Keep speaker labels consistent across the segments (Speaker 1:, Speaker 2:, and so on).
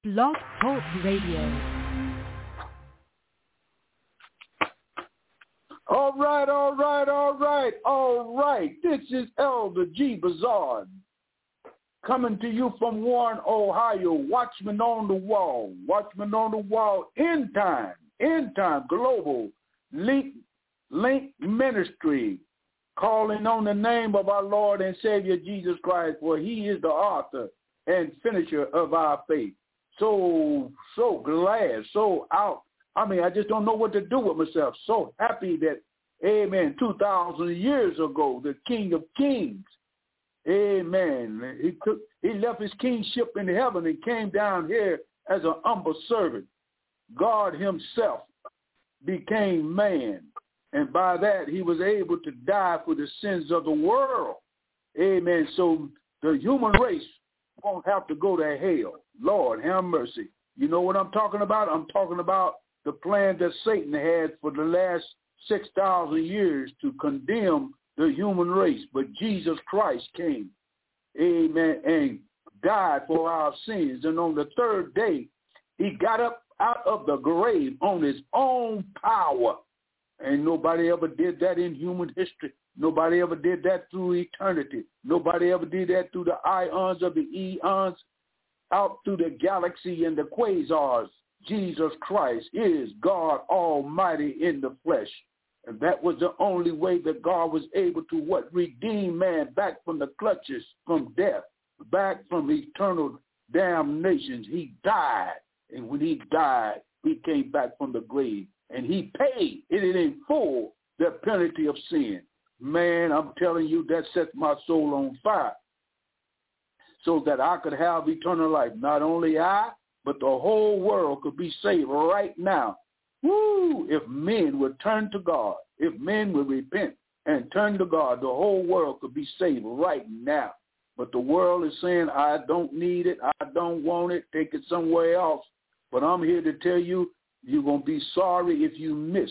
Speaker 1: Blog Talk Radio.
Speaker 2: All right. This is Elder G. Bazard coming to you from Warren, Ohio. Watchman on the wall. End time, global link ministry, calling on the name of our Lord and Savior Jesus Christ, for he is the author and finisher of our faith. So glad, so out. I just don't know what to do with myself. So happy that, amen, 2,000 years ago, the King of Kings, amen, he left his kingship in heaven and came down here as an humble servant. God himself became man, and by that he was able to die for the sins of the world. Amen. So the human race won't have to go to hell. Lord, have mercy. You know what I'm talking about? I'm talking about the plan that Satan had for the last 6,000 years to condemn the human race. But Jesus Christ came, amen, and died for our sins. And on the third day, he got up out of the grave on his own power. And nobody ever did that in human history. Nobody ever did that through eternity. Nobody ever did that through the ions of the eons, out through the galaxy and the quasars. Jesus Christ is God Almighty in the flesh. And that was the only way that God was able to redeem man back from the clutches, from death, back from eternal damnation. He died. And when he died, he came back from the grave. And he paid it in full, the penalty of sin. Man, I'm telling you, that sets my soul on fire so that I could have eternal life. Not only I, but the whole world could be saved right now. Woo! If men would turn to God, if men would repent and turn to God, the whole world could be saved right now. But the world is saying, I don't need it, I don't want it, take it somewhere else. But I'm here to tell you, you're going to be sorry if you miss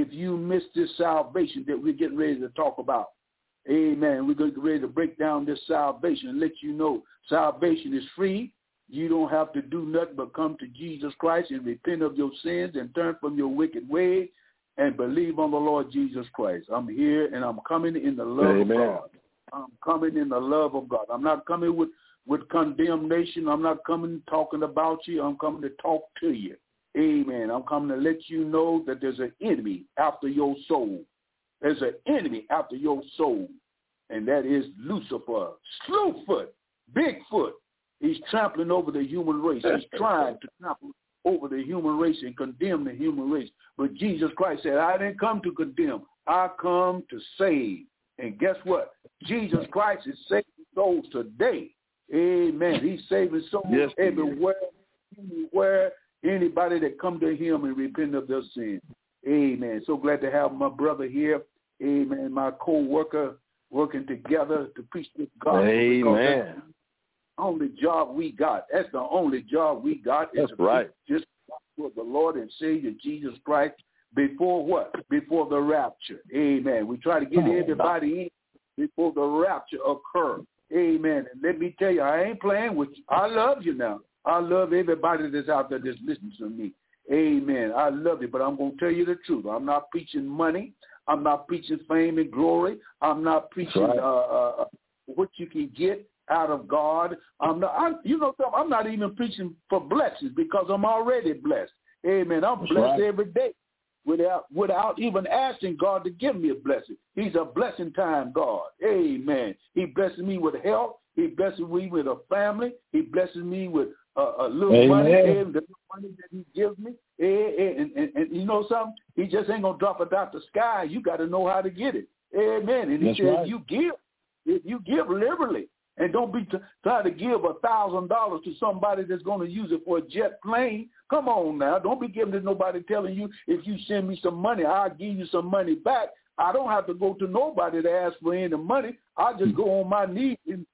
Speaker 2: this salvation that we're getting ready to talk about. Amen. We're going to get ready to break down this salvation and let you know salvation is free. You don't have to do nothing but come to Jesus Christ and repent of your sins and turn from your wicked ways and believe on the Lord Jesus Christ. I'm here and I'm coming in the love of God. I'm coming in the love of God. I'm not coming with condemnation. I'm not coming talking about you. I'm coming to talk to you. Amen. I'm coming to let you know that there's an enemy after your soul. There's an enemy after your soul, and that is Lucifer, Slewfoot, Bigfoot. He's trampling over the human race. He's trying to trample over the human race and condemn the human race. But Jesus Christ said, I didn't come to condemn. I come to save. And guess what? Jesus Christ is saving souls today. Amen. He's saving souls everywhere, anywhere. Anybody that come to him and repent of their sins. Amen. So glad to have my brother here. Amen. My co-worker working together to preach this gospel.
Speaker 3: Amen.
Speaker 2: That's the only job we got. That's the only job we got.
Speaker 3: That's right.
Speaker 2: Just for the Lord and Savior Jesus Christ before what? Before the rapture. Amen. We try to get everybody in before the rapture occurs. Amen. And let me tell you, I ain't playing with you. I love you now. I love everybody that's out there that's listening to me. Amen. I love you, but I'm going to tell you the truth. I'm not preaching money. I'm not preaching fame and glory. I'm not preaching what you can get out of God. I'm not even preaching for blessings because I'm already blessed. Amen. I'm blessed every day without even asking God to give me a blessing. He's a blessing time God. Amen. He blesses me with health. He blesses me with a family. He blesses me with a little money, and the money that he gives me. And you know something? He just ain't going to drop it out the sky. You got to know how to get it. Amen. And he said, if you give liberally, and don't be trying to give $1,000 to somebody that's going to use it for a jet plane. Come on now. Don't be giving to nobody telling you, if you send me some money, I'll give you some money back. I don't have to go to nobody to ask for any money. I just go on my knees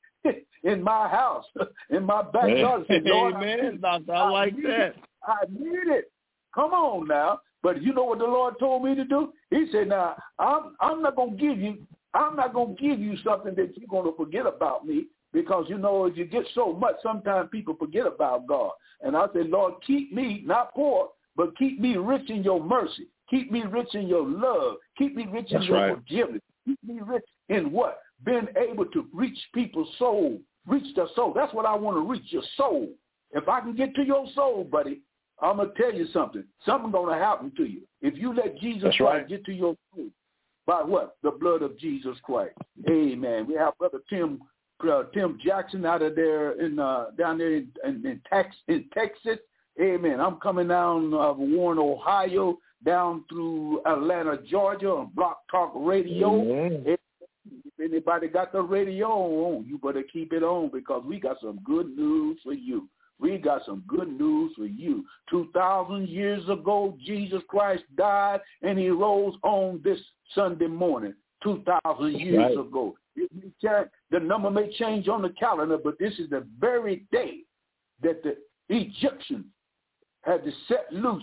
Speaker 2: in my house, in my backyard. Say, Lord,
Speaker 3: Amen. I like that.
Speaker 2: I need it. Come on now. But you know what the Lord told me to do? He said, now, I'm not going to give you something that you're going to forget about me. Because, you know, if you get so much, sometimes people forget about God. And I say, Lord, keep me not poor, but keep me rich in your mercy. Keep me rich in your love. Keep me rich in your forgiveness. Keep me rich in what? Being able to reach people's soul, reach their soul. That's what I want to reach, your soul. If I can get to your soul, buddy, I'm going to tell you something. Something's going to happen to you. If you let Jesus Christ get to your soul, by what? The blood of Jesus Christ. Amen. We have Brother Tim Jackson out of there down there in Texas. Amen. I'm coming down Warren, Ohio, down through Atlanta, Georgia on Block Talk Radio. If anybody got the radio on, you better keep it on because we got some good news for you. We got some good news for you. 2,000 years ago, Jesus Christ died, and he rose on this Sunday morning, 2,000 years ago. The number may change on the calendar, but this is the very day that the Egyptians had to set loose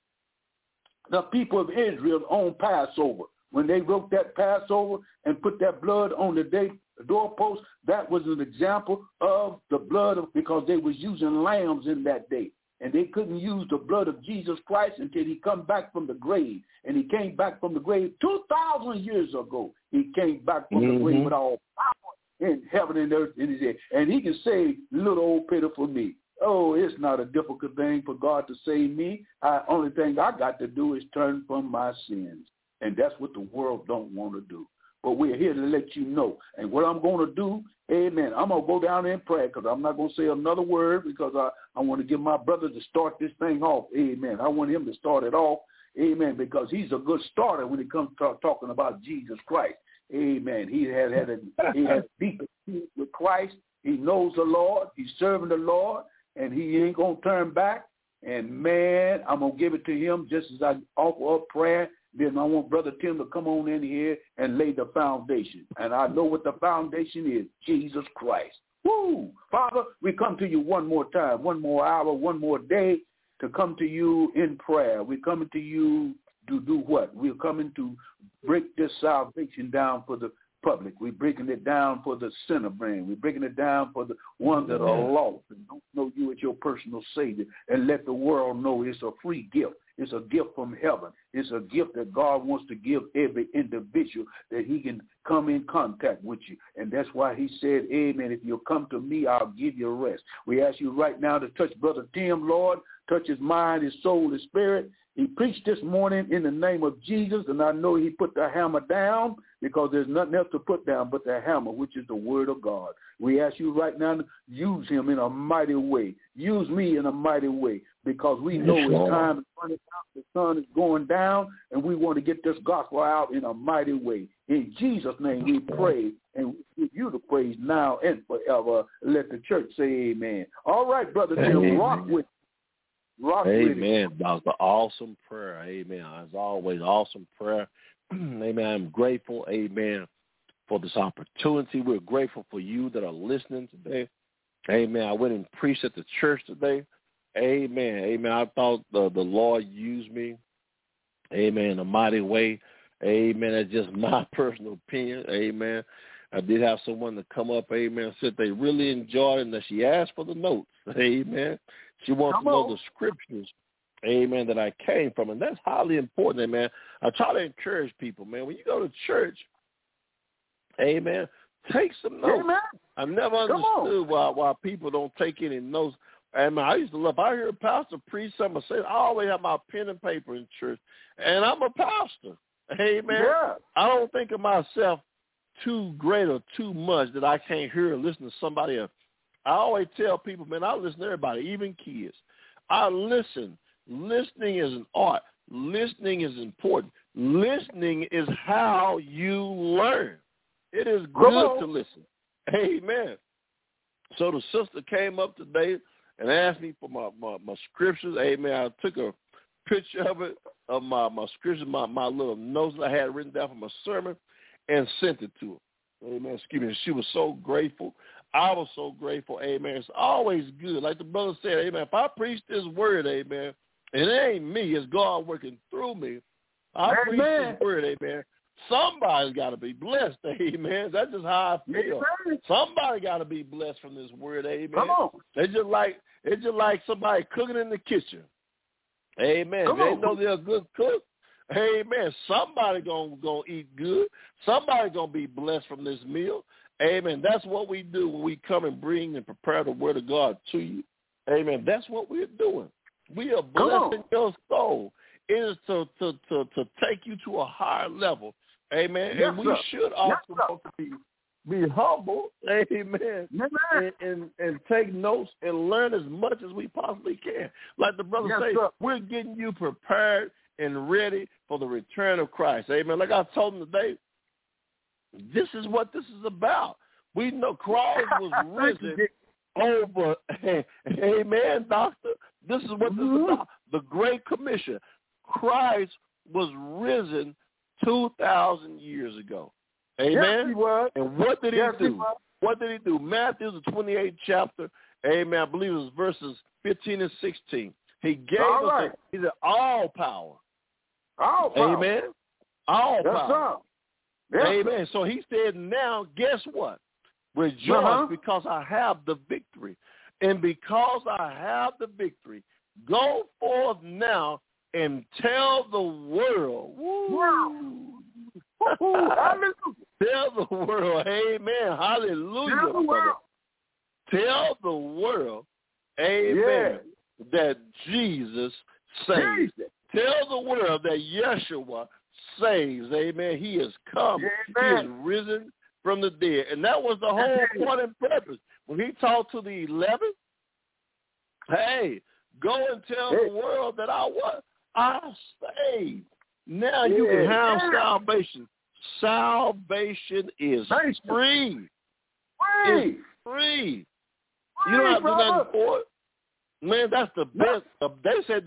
Speaker 2: the people of Israel on Passover. When they wrote that Passover and put that blood on the doorpost, that was an example of the blood because they was using lambs in that day. And they couldn't use the blood of Jesus Christ until he come back from the grave. And he came back from the grave 2,000 years ago. He came back from the grave with all power in heaven and earth in his head. And he can save little old pitiful me. Oh, it's not a difficult thing for God to save me. Only thing I got to do is turn from my sins. And that's what the world don't want to do. But we're here to let you know. And what I'm going to do, amen, I'm going to go down there and pray because I'm not going to say another word because I want to give my brother to start this thing off. Amen. I want him to start it off. Amen. Because he's a good starter when it comes to talking about Jesus Christ. Amen. He had a deep experience with Christ. He knows the Lord. He's serving the Lord. And he ain't going to turn back. And, man, I'm going to give it to him just as I offer up prayer. Then I want Brother Tim to come on in here and lay the foundation. And I know what the foundation is, Jesus Christ. Woo! Father, we come to you one more time, one more hour, one more day to come to you in prayer. We're coming to you to do what? We're coming to break this salvation down for the public. We're breaking it down for the sinner brain. We're breaking it down for the ones that are lost and don't know you as your personal Savior, and let the world know it's a free gift. It's a gift from heaven. It's a gift that God wants to give every individual that he can come in contact with you. And that's why he said, amen, if you'll come to me, I'll give you rest. We ask you right now to touch Brother Tim, Lord, touch his mind, his soul, his spirit. He preached this morning in the name of Jesus, and I know he put the hammer down because there's nothing else to put down but the hammer, which is the word of God. We ask you right now to use him in a mighty way. Use me in a mighty way because we know it's time is running out. The sun is going down, and we want to get this gospel out in a mighty way. In Jesus' name we pray, and we give you the praise now and forever. Let the church say amen. All right, Brother Tim, rock with
Speaker 3: Amen. That was an awesome prayer. Amen. As always, awesome prayer. Amen. I'm grateful, amen, for this opportunity. We're grateful for you that are listening today. Amen. I went and preached at the church today. Amen. Amen. I thought the Lord used me, amen, in a mighty way. Amen. That's just my personal opinion. Amen. I did have someone to come up, amen, said they really enjoyed it and that she asked for the notes. Amen. She wants to know the scriptures, amen, that I came from. And that's highly important, amen. I try to encourage people, man. When you go to church, amen, take some notes. Amen. I never understood why people don't take any notes. Amen. I used to love, I hear a pastor preach something, I always have my pen and paper in church. And I'm a pastor. Amen. Yeah. I don't think of myself too great or too much that I can't hear or listen to somebody else. I always tell people, man, I listen to everybody, even kids. I listen. Listening is an art. Listening is important. Listening is how you learn. It is good to listen. Amen. So the sister came up today and asked me for my scriptures. Amen. I took a picture of it, of my scriptures, my little notes that I had written down for my sermon, and sent it to her. Amen. Excuse me. She was so grateful. I was so grateful. Amen. It's always good. Like the brother said, amen, if I preach this word, amen, and it ain't me, it's God working through me. I preach this word, amen. Somebody's got to be blessed, amen. That's just how I feel.
Speaker 2: Amen.
Speaker 3: Somebody got to be blessed from this word, amen.
Speaker 2: Come on.
Speaker 3: It's just like somebody cooking in the kitchen, amen.
Speaker 2: Come
Speaker 3: They
Speaker 2: on.
Speaker 3: know they're a good cook, amen. Somebody gonna eat good. Somebody gonna be blessed from this meal, amen. That's what we do when we come and bring and prepare the word of God to you, amen. That's what we're doing. We are blessing your soul. It is to take you to a higher level. Amen.
Speaker 2: Yes,
Speaker 3: and we
Speaker 2: sir.
Speaker 3: should also be humble, amen, and take notes and learn as much as we possibly can. Like the brother said, we're getting you prepared and ready for the return of Christ. Amen. Like I told him today, this is what this is about. We know Christ was risen over, amen, doctor. This is what this is about. The Great Commission. Christ was risen 2,000 years ago. Amen?
Speaker 2: Yes, he was.
Speaker 3: And what did he do? What did he do? Matthew, the 28th chapter, amen, I believe it was verses 15 and 16. He gave us, he said, all power.
Speaker 2: All power.
Speaker 3: Amen? All power.
Speaker 2: Yes,
Speaker 3: amen. So he said, now, guess what? Rejoice because I have the victory. And because I have the victory, go forth now and tell the world. Tell the world, amen, hallelujah.
Speaker 2: Tell the world.
Speaker 3: Tell the world, amen, that Jesus saves. Tell the world that Yeshua saves, amen. He has come. He is risen from the dead. And that was the whole point and purpose. When he talked to the 11, hey, go and tell the world that I saved. Now you can have salvation. Salvation is free. It's free. You don't have to do nothing for it. Man, that's the best. They said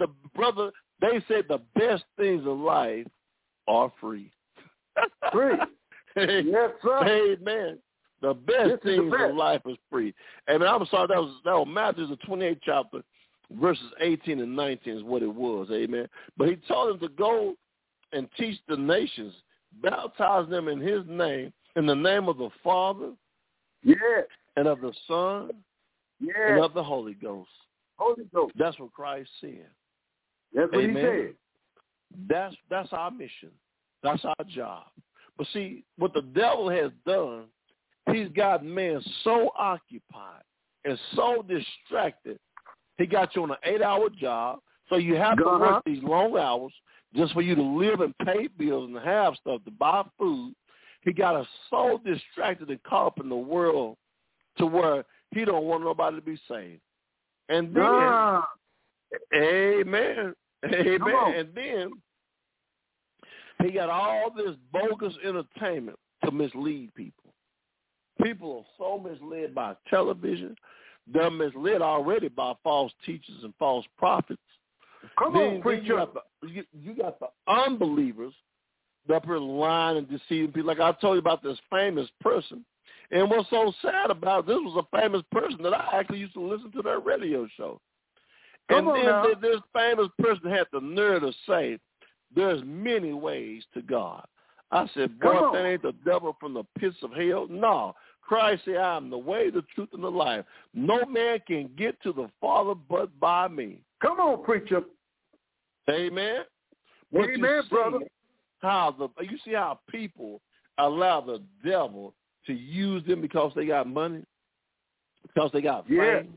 Speaker 3: the best things in life are free.
Speaker 2: Free. Yes, sir.
Speaker 3: Amen. The best things in life is free. And I'm sorry, that was Matthew, the 28th chapter, verses 18 and 19 is what it was. Amen. But he told them to go and teach the nations, baptize them in his name, in the name of the Father, and of the Son, and of the Holy Ghost.
Speaker 2: Holy Ghost.
Speaker 3: That's what Christ said.
Speaker 2: That's what he said.
Speaker 3: That's our mission. That's our job. But see, what the devil has done, he's got man so occupied and so distracted. He got you on an 8-hour job, so you have to work these long hours just for you to live and pay bills and have stuff to buy food. He got us so distracted and caught up in the world to where he don't want nobody to be saved. And then, amen, and then he got all this bogus entertainment to mislead people. People are so misled by television. They're misled already by false teachers and false prophets. Then you got the unbelievers that are lying and deceiving people. Like I told you about this famous person. And what's so sad about it, this was a famous person that I actually used to listen to their radio show. And then this famous person had the nerve to say, there's many ways to God. I said, boy, that ain't the devil from the pits of hell. No. Christ said, I am the way, the truth, and the life. No man can get to the Father but by me.
Speaker 2: Come on, preacher.
Speaker 3: Amen.
Speaker 2: Amen, brother.
Speaker 3: You see how people allow the devil to use them because they got money, because they got fame.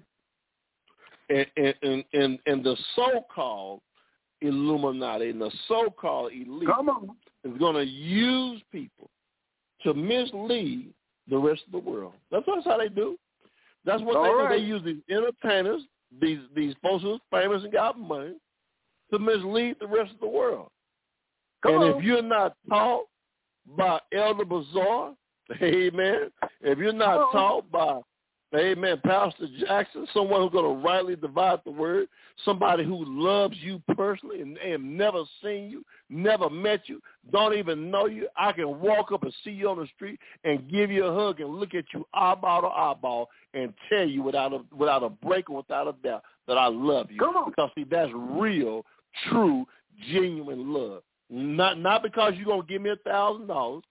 Speaker 3: And the so-called Illuminati and the so-called elite is going to use people to mislead the rest of the world. That's how they do. That's what they do. They use these entertainers, these folks who are famous and got money, to mislead the rest of the world. If you're not taught by Elder Bazaar, amen, if you're not taught by, amen, Pastor Jackson, someone who's going to rightly divide the word, somebody who loves you personally and never seen you, never met you, don't even know you, I can walk up and see you on the street and give you a hug and look at you eyeball to eyeball and tell you without a break or without a doubt that I love you. Because, see, that's real, true, genuine love. Not because you're going to give me $1,000.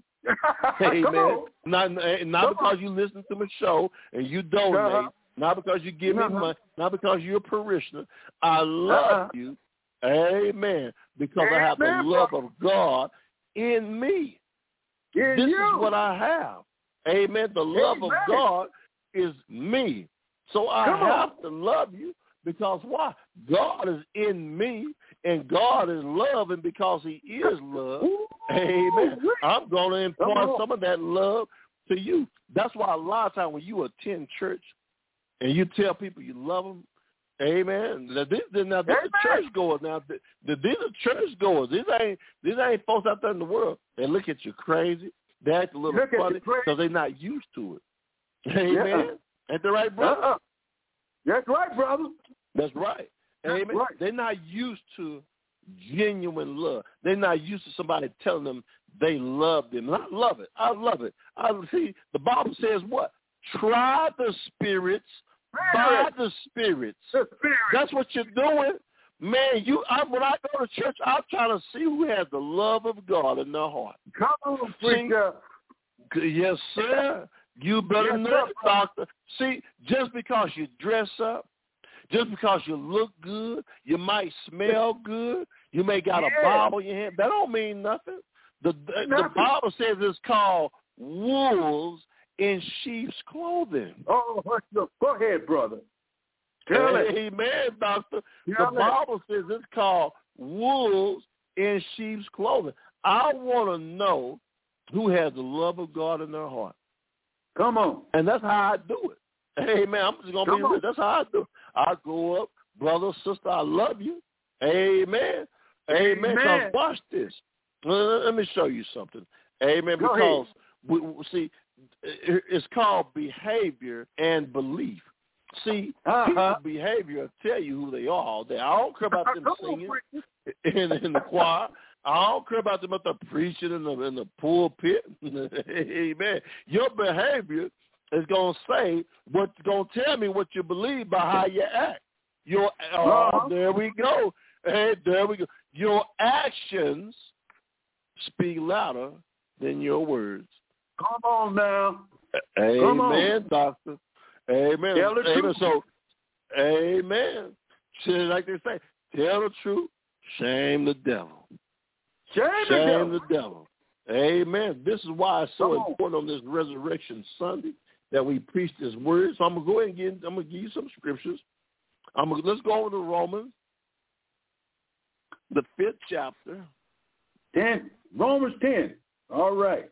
Speaker 3: Amen. Not because you listen to my show and you donate. Not because you give me money. Not because you're a parishioner. I love you. Amen. Because I have the love of God in me. This is what I have. Amen. The love of God is me. So I have to love you because why? God is in me and God is love, and because he is love, amen, I'm going to impart some of that love to you. That's why a lot of times when you attend church and you tell people you love them, amen. Now these are churchgoers. Now these are churchgoers. These ain't folks out there in the world. They look at you crazy. They act a little funny because they're not used to it. Amen. Yeah. Ain't that right, brother?
Speaker 2: That's right, brother.
Speaker 3: That's right. Amen. Right. They're not used to genuine love. They're not used to somebody telling them they love them. And I love it. I love it. See, the Bible says what? Try the spirits by the spirits. That's what you're doing. Man, when I go to church, I'm trying to see who has the love of God in their heart.
Speaker 2: Come on, preacher.
Speaker 3: Yes, sir. You better know it, doctor. See, just because you dress up, just because you look good, you might smell good, you may got a Bible in your hand, that don't mean nothing. The Bible says it's called wolves in sheep's clothing.
Speaker 2: Oh, go ahead, brother. Tell it.
Speaker 3: Amen, doctor. The Bible says it's called wolves in sheep's clothing. I want to know who has the love of God in their heart.
Speaker 2: Come on.
Speaker 3: And that's how I do it. Amen. I'm just going to be real. That's how I do it. I go up, brother, sister, I love you. Amen. Amen. Because watch this. Let me show you something. Amen. Because, see, it's called behavior and belief. See, people's behavior will tell you who they are all day. I don't care about them singing in the choir. I don't care about them up there preaching in the pulpit. Amen. Your behavior is going to say what's going to tell me what you believe by how you act. There we go. Hey, there we go. Your actions speak louder than your words.
Speaker 2: Come on now.
Speaker 3: Amen, doctor. Amen. Amen. So, amen. Like they say, tell the truth, shame the devil. Shame the devil. Amen. This is why it's so important on this Resurrection Sunday that we preach this word. So I'm gonna go ahead and I'm gonna give you some scriptures. Let's go over to Romans, the 5th chapter.
Speaker 2: 10. Romans 10. All right.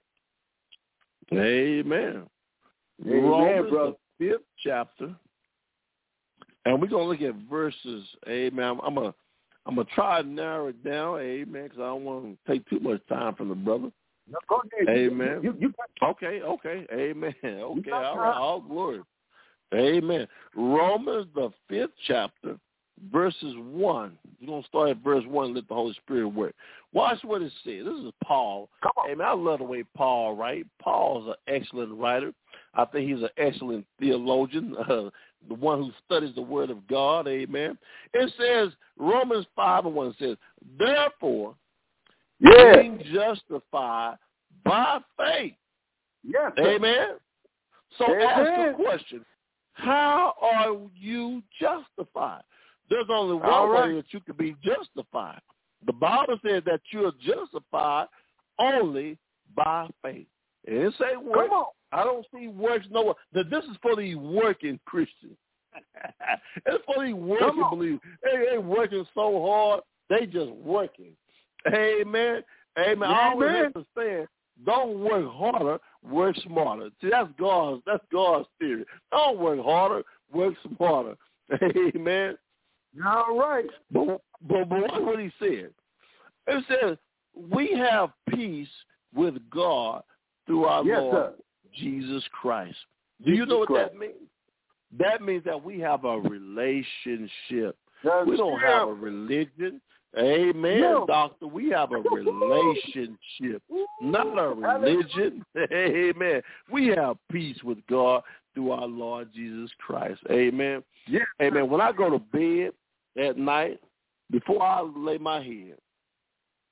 Speaker 3: Amen. Romans, brother. The 5th chapter, and we're gonna look at verses. Amen. I'm gonna try to narrow it down. Amen. Because I don't want to take too much time from the brother.
Speaker 2: No, go ahead.
Speaker 3: Amen. Okay. Amen. Okay. All right. All glory. Amen. Romans, the 5th chapter, verses 1. We're going to start at verse 1 and let the Holy Spirit work. Watch what it says. This is Paul. Amen. I love the way Paul writes. Paul's an excellent writer. I think he's an excellent theologian, the one who studies the Word of God. Amen. It says, Romans 5:1 says, therefore, being justified by faith.
Speaker 2: Yes.
Speaker 3: Amen. So ask the question, how are you justified? There's only one way that you can be justified. The Bible says that you are justified only by faith. It didn't say works. I don't see works nowhere. This is for the working Christians. It's for the working believers. They ain't working so hard. They just working. Amen. Amen. I always understand. Don't work harder, work smarter. See, that's God's theory. Don't work harder, work smarter. Amen.
Speaker 2: All right.
Speaker 3: But watch what he said. It says, we have peace with God through our Lord Jesus Christ. Do you know what that means? That means that we have a relationship. We don't have a religion. Amen, doctor. We have a relationship, not a religion. Amen. We have peace with God through our Lord Jesus Christ. Amen.
Speaker 2: Yeah.
Speaker 3: Amen. When I go to bed at night, before I lay my head,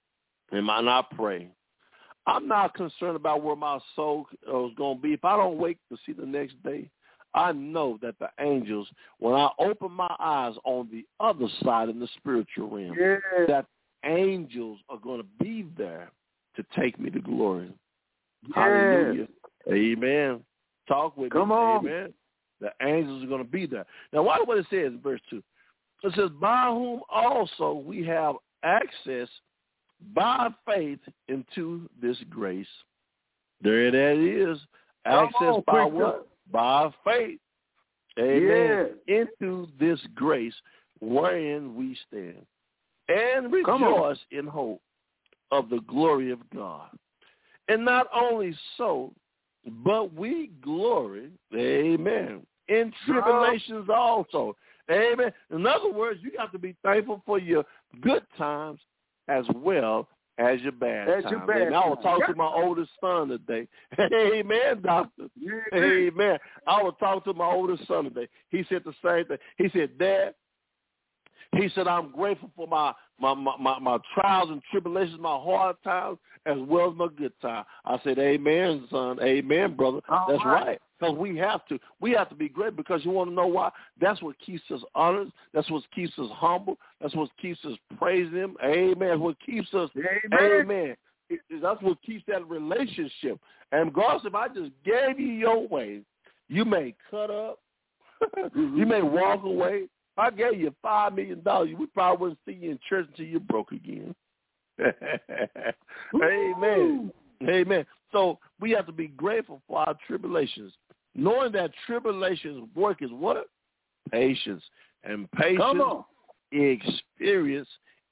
Speaker 3: and I pray, I'm not concerned about where my soul is going to be. If I don't wake to see the next day, I know that the angels, when I open my eyes on the other side in the spiritual realm, that angels are going to be there to take me to glory. Hallelujah. Amen. Talk with
Speaker 2: Come
Speaker 3: me.
Speaker 2: on.
Speaker 3: Amen. The angels are going to be there. Now, watch what it says in verse 2. It says, by whom also we have access by faith into this grace. There that is. Access by what? By faith. Amen. Into this grace wherein we stand. And rejoice in hope of the glory of God. And not only so, but we glory, amen, in tribulations also. Amen. In other words, you got to be thankful for your good times as well as your bad times. Amen. I was talking to my oldest son today. Amen, doctor. Amen. I was talking to my oldest son today. He said the same thing. He said, Dad, he said, I'm grateful for my trials and tribulations, my hard times, as well as my good time. I said, amen, son. Amen, brother. That's right. Because we have to. We have to be great, because you want to know why? That's what keeps us honest. That's what keeps us humble. That's what keeps us praising him. Amen. What keeps us, amen. That's what keeps that relationship. And God said, if I just gave you your way, you may cut up. You may walk away. If I gave you $5 million, we probably wouldn't see you in church until you broke again. Amen. Amen. So we have to be grateful for our tribulations, knowing that tribulations work is what? Patience. And patience, experience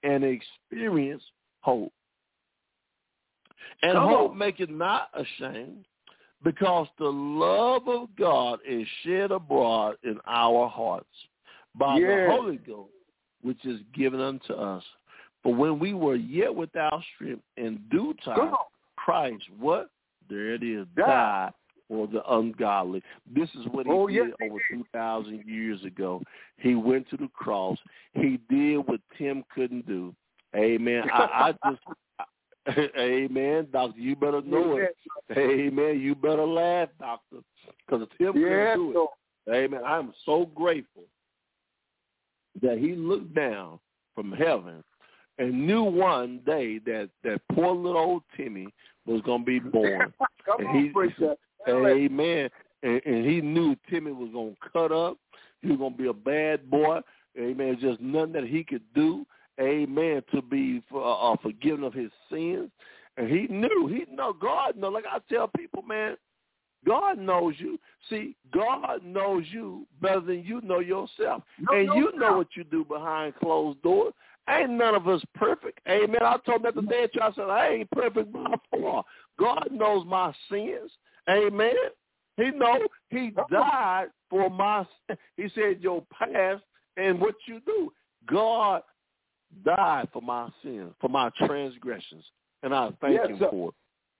Speaker 3: hope. And hope maketh not ashamed, because the love of God is shed abroad in our hearts by the Holy Ghost, which is given unto us. For when we were yet without strength, in due time, Christ, what? There it is, died for the ungodly. This is what he did over 2,000 years ago. He went to the cross. He did what Tim couldn't do. Amen. I just, amen, doctor, you better know it. Amen. You better laugh, doctor, because Tim couldn't do it. Amen. I'm so grateful that he looked down from heaven and knew one day that poor little old Timmy was going to be born. Amen. And he knew Timmy was going to cut up. He was going to be a bad boy. Amen. Just nothing that he could do. Amen. To be forgiven of his sins. And he knew. God knows. Like I tell people, man, God knows you. See, God knows you better than you know yourself. You know what you do behind closed doors. Ain't none of us perfect. Amen. I told him at the day at church, I said, I ain't perfect by far. God knows my sins. Amen. He knows. He died for my sins. He said your past and what you do. God died for my sins, for my transgressions, and I thank him for it.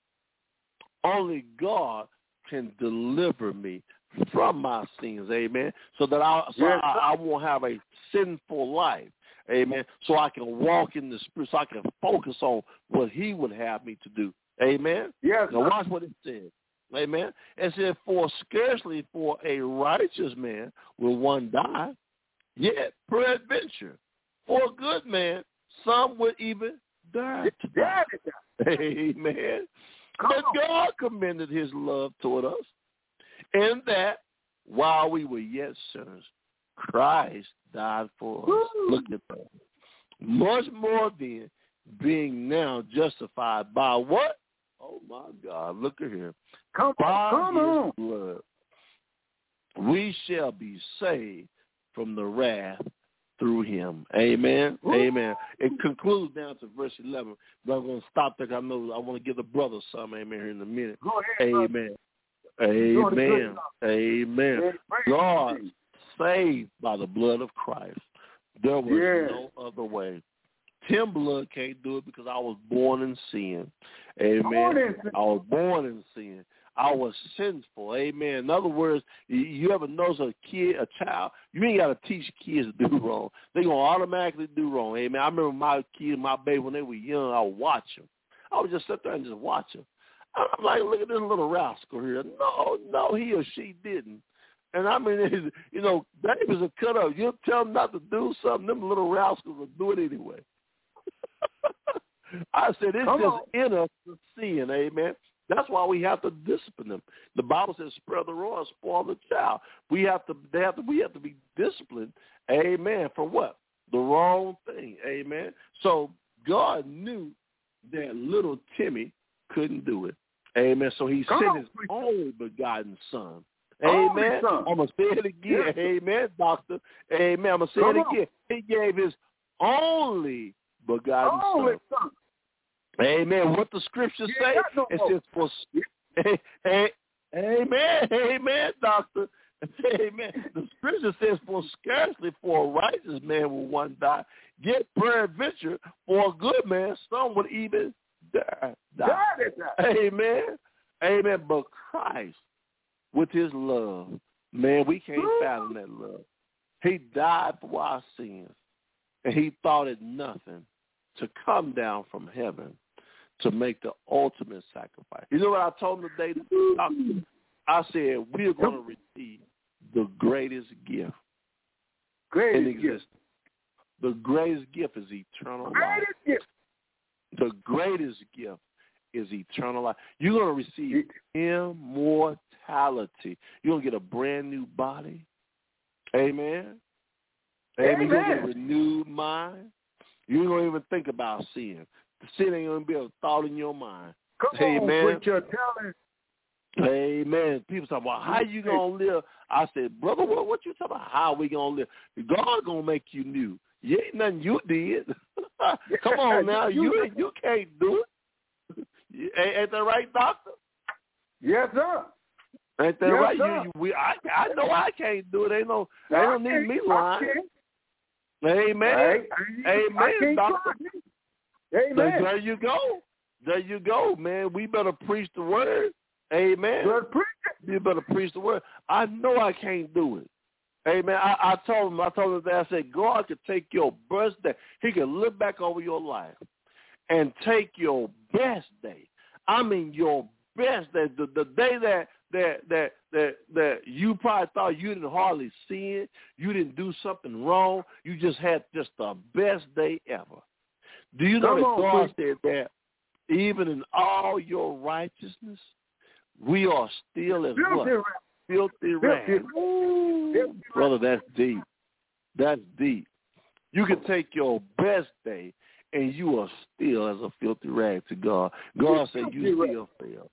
Speaker 3: Only God can deliver me from my sins, amen, so that I won't have a sinful life, amen, so I can walk in the Spirit, so I can focus on what he would have me to do, amen. Now watch what it says, amen. It said, for scarcely for a righteous man will one die, yet peradventure, for a good man, some would even die to die. Amen. But God commended his love toward us, in that while we were yet sinners, Christ died for us. Look at that. Much more then, being now justified by what? Oh, my God. Look at here. By his blood, we shall be saved from the wrath through him. Amen. Amen. It concludes down to verse 11. But I'm going to stop there. I know I want to give the brother some. Amen. Here in a minute.
Speaker 2: Go ahead,
Speaker 3: amen. Amen. Amen. God saved by the blood of Christ. There was no other way. Tim blood can't do it because I was born in sin. Amen. I was born in sin. I was sinful. Amen. In other words, you ever notice a child, you ain't got to teach kids to do wrong. They're going to automatically do wrong. Amen. I remember my kid, my baby, when they were young, I would watch them. I would just sit there and just watch them. I'm like, look at this little rascal here. No, he or she didn't. And I mean, you know, babies are cut up. You tell them not to do something, them little rascals will do it anyway. I said, it's just in us to sin, amen. That's why we have to discipline them. The Bible says, "Spare the rod, spoil the child." We have to be disciplined, amen. For what? The wrong thing, amen. So God knew that little Timmy couldn't do it, amen. So He sent His only begotten Son. Amen. I'm going to say it again. Yes. Amen, doctor. Amen. I'm going to say it again. He gave His only begotten Son. Amen. What the scriptures say? It says for Amen, doctor. Amen. The scripture says, for scarcely for a righteous man will one die, yet peradventure for a good man some would even die. Amen. Amen. But Christ, with His love, man, we can't fathom that love. He died for our sins, and He thought it nothing to come down from heaven to make the ultimate sacrifice. You know what I told him today? I said, we're going to receive the greatest gift in existence. The greatest gift is eternal life. The greatest gift is eternal life. You're going to receive immortality. You're going to get a brand new body. Amen. Amen. You're going to get a renewed mind. You don't even think about sin. The sin ain't going to be a thought in your mind. Amen.
Speaker 2: With your talent.
Speaker 3: Amen. People talk about how you going to live. I said, brother, what you talking about? How we going to live? God going to make you new. You ain't nothing you did. Come on now. You can't do it. Ain't that right, doctor?
Speaker 2: Yes, sir.
Speaker 3: Ain't that right? I know I can't do it. Ain't no need me lying. Amen. Amen, doctor.
Speaker 2: Amen.
Speaker 3: There you go. There you go, man. We better preach the word. Amen. You better preach the word. I know I can't do it. Amen. I told him that I said, God could take your best day. He could look back over your life and take your best day. I mean your best day. The day that you probably thought you didn't hardly sin, you didn't do something wrong, you just had just the best day ever. Do you know that God said that even in all your righteousness, we are still as what? Filthy rags. Brother, that's deep. That's deep. You can take your best day and you are still as a filthy rag to God. God said you still fail.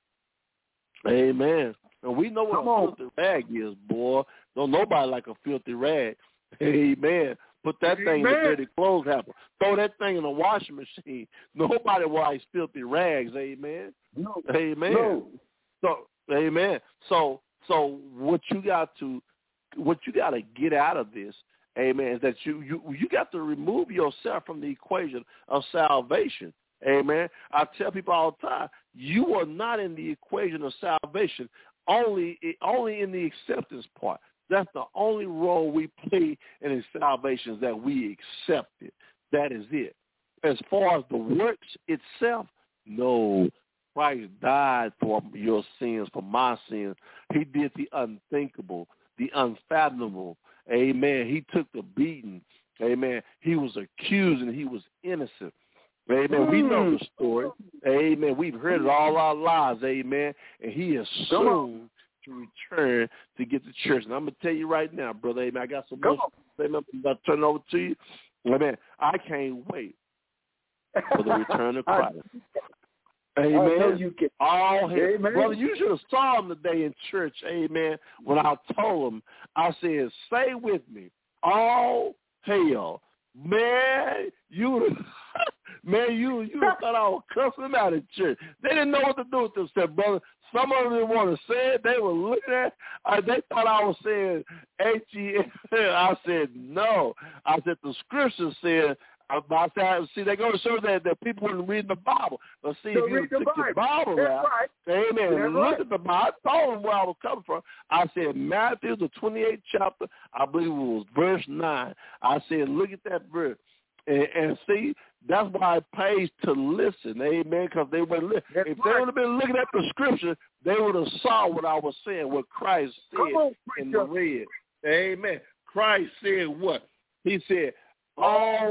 Speaker 3: Amen. And we know what a filthy rag is, boy. Don't nobody like a filthy rag. Amen. Put that thing in the dirty clothes hamper. Throw that thing in the washing machine. Nobody likes filthy rags. Amen.
Speaker 2: No.
Speaker 3: Amen.
Speaker 2: No.
Speaker 3: So, amen. So what you got to get out of this, amen, is that you got to remove yourself from the equation of salvation. Amen. I tell people all the time, you are not in the equation of salvation, only in the acceptance part. That's the only role we play in his salvation, is that we accept it. That is it. As far as the works itself, no. Christ died for your sins, for my sins. He did the unthinkable, the unfathomable. Amen. He took the beating. Amen. He was accused and he was innocent. Amen. We know the story. Amen. We've heard it all our lives. Amen. And he is soon to return to get the church. And I'm going to tell you right now, brother. Amen. I got some more. Amen. I'm about to turn it over to you. Amen. I can't wait for the return of Christ. Amen. Amen. Brother, you should have saw him today in church. Amen. When I told him, I said, say with me, all hail. Man, you thought I was cussing them out in church. They didn't know what to do with themselves, brother. Some of them didn't want to say it. They were looking at they thought I was saying H-E-L. I said, no. I said, the scripture said, See, they go to show that people wouldn't read the Bible. But see, if you took your Bible out, amen, look at the Bible. I told them where I was coming from. I said, Matthew, the 28th chapter, I believe it was verse 9. I said, look at that verse. And see, that's why it pays to listen, amen, because they wouldn't listen. If they would have been looking at the scripture, they would have saw what I was saying, what Christ said in the red. Amen. Christ said what? He said, all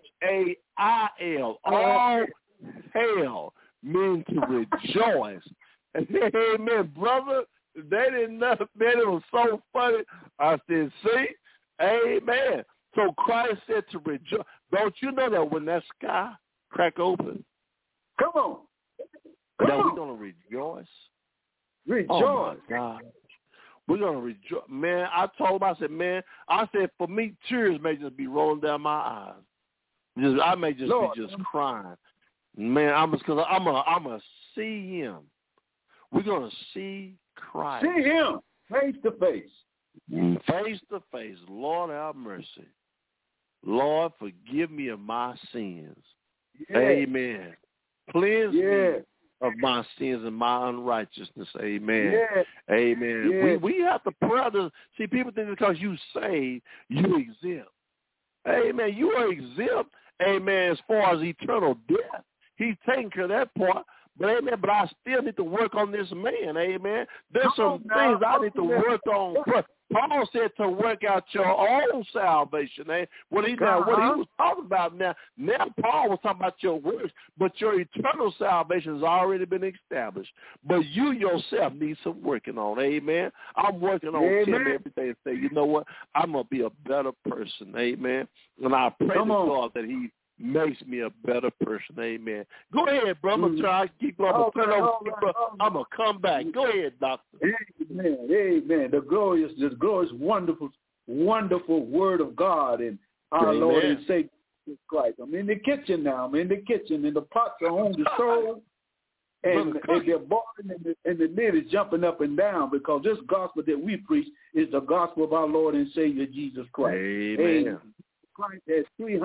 Speaker 3: H-A-I-L, all hail means to rejoice. Amen, brother. They didn't know, man, it was so funny. I said, see, amen. So Christ said to rejoice. Don't you know that when that sky crack open,
Speaker 2: come on,
Speaker 3: that we're going to rejoice?
Speaker 2: Rejoice.
Speaker 3: Oh, my God. We're going to rejoice. Man, I told him, I said, for me, tears may just be rolling down my eyes. I may just be just crying. Man, because I'm going to see him. We're going to see Christ.
Speaker 2: See him face to face.
Speaker 3: Face to face. Lord, have mercy. Lord, forgive me of my sins. Yeah. Amen. Cleanse me of my sins and my unrighteousness. Amen. Yeah. Amen. Yeah. We have to pray. See, people think because you saved, you exempt. Amen. You are exempt, amen, as far as eternal death. He's taking care of that part. But, amen, but I still need to work on this man, amen. There's some things I need to work on. Paul said to work out your own salvation. What he was talking about now Paul was talking about your works, but your eternal salvation has already been established. But you yourself need some working on, amen. I'm working on Tim every day and say, you know what, I'm going to be a better person, amen. And I pray to God that he makes me a better person, amen. Go ahead, brother. Try to keep on. I'm going to come back. Go ahead, doctor.
Speaker 2: Amen. Amen. The glorious, wonderful, wonderful word of God and our Lord and Savior Christ. I'm in the kitchen now. And the pots are on the stove. And they're boiling, and the lid is jumping up and down because this gospel that we preach is the gospel of our Lord and Savior Jesus Christ.
Speaker 3: Amen.
Speaker 2: Christ has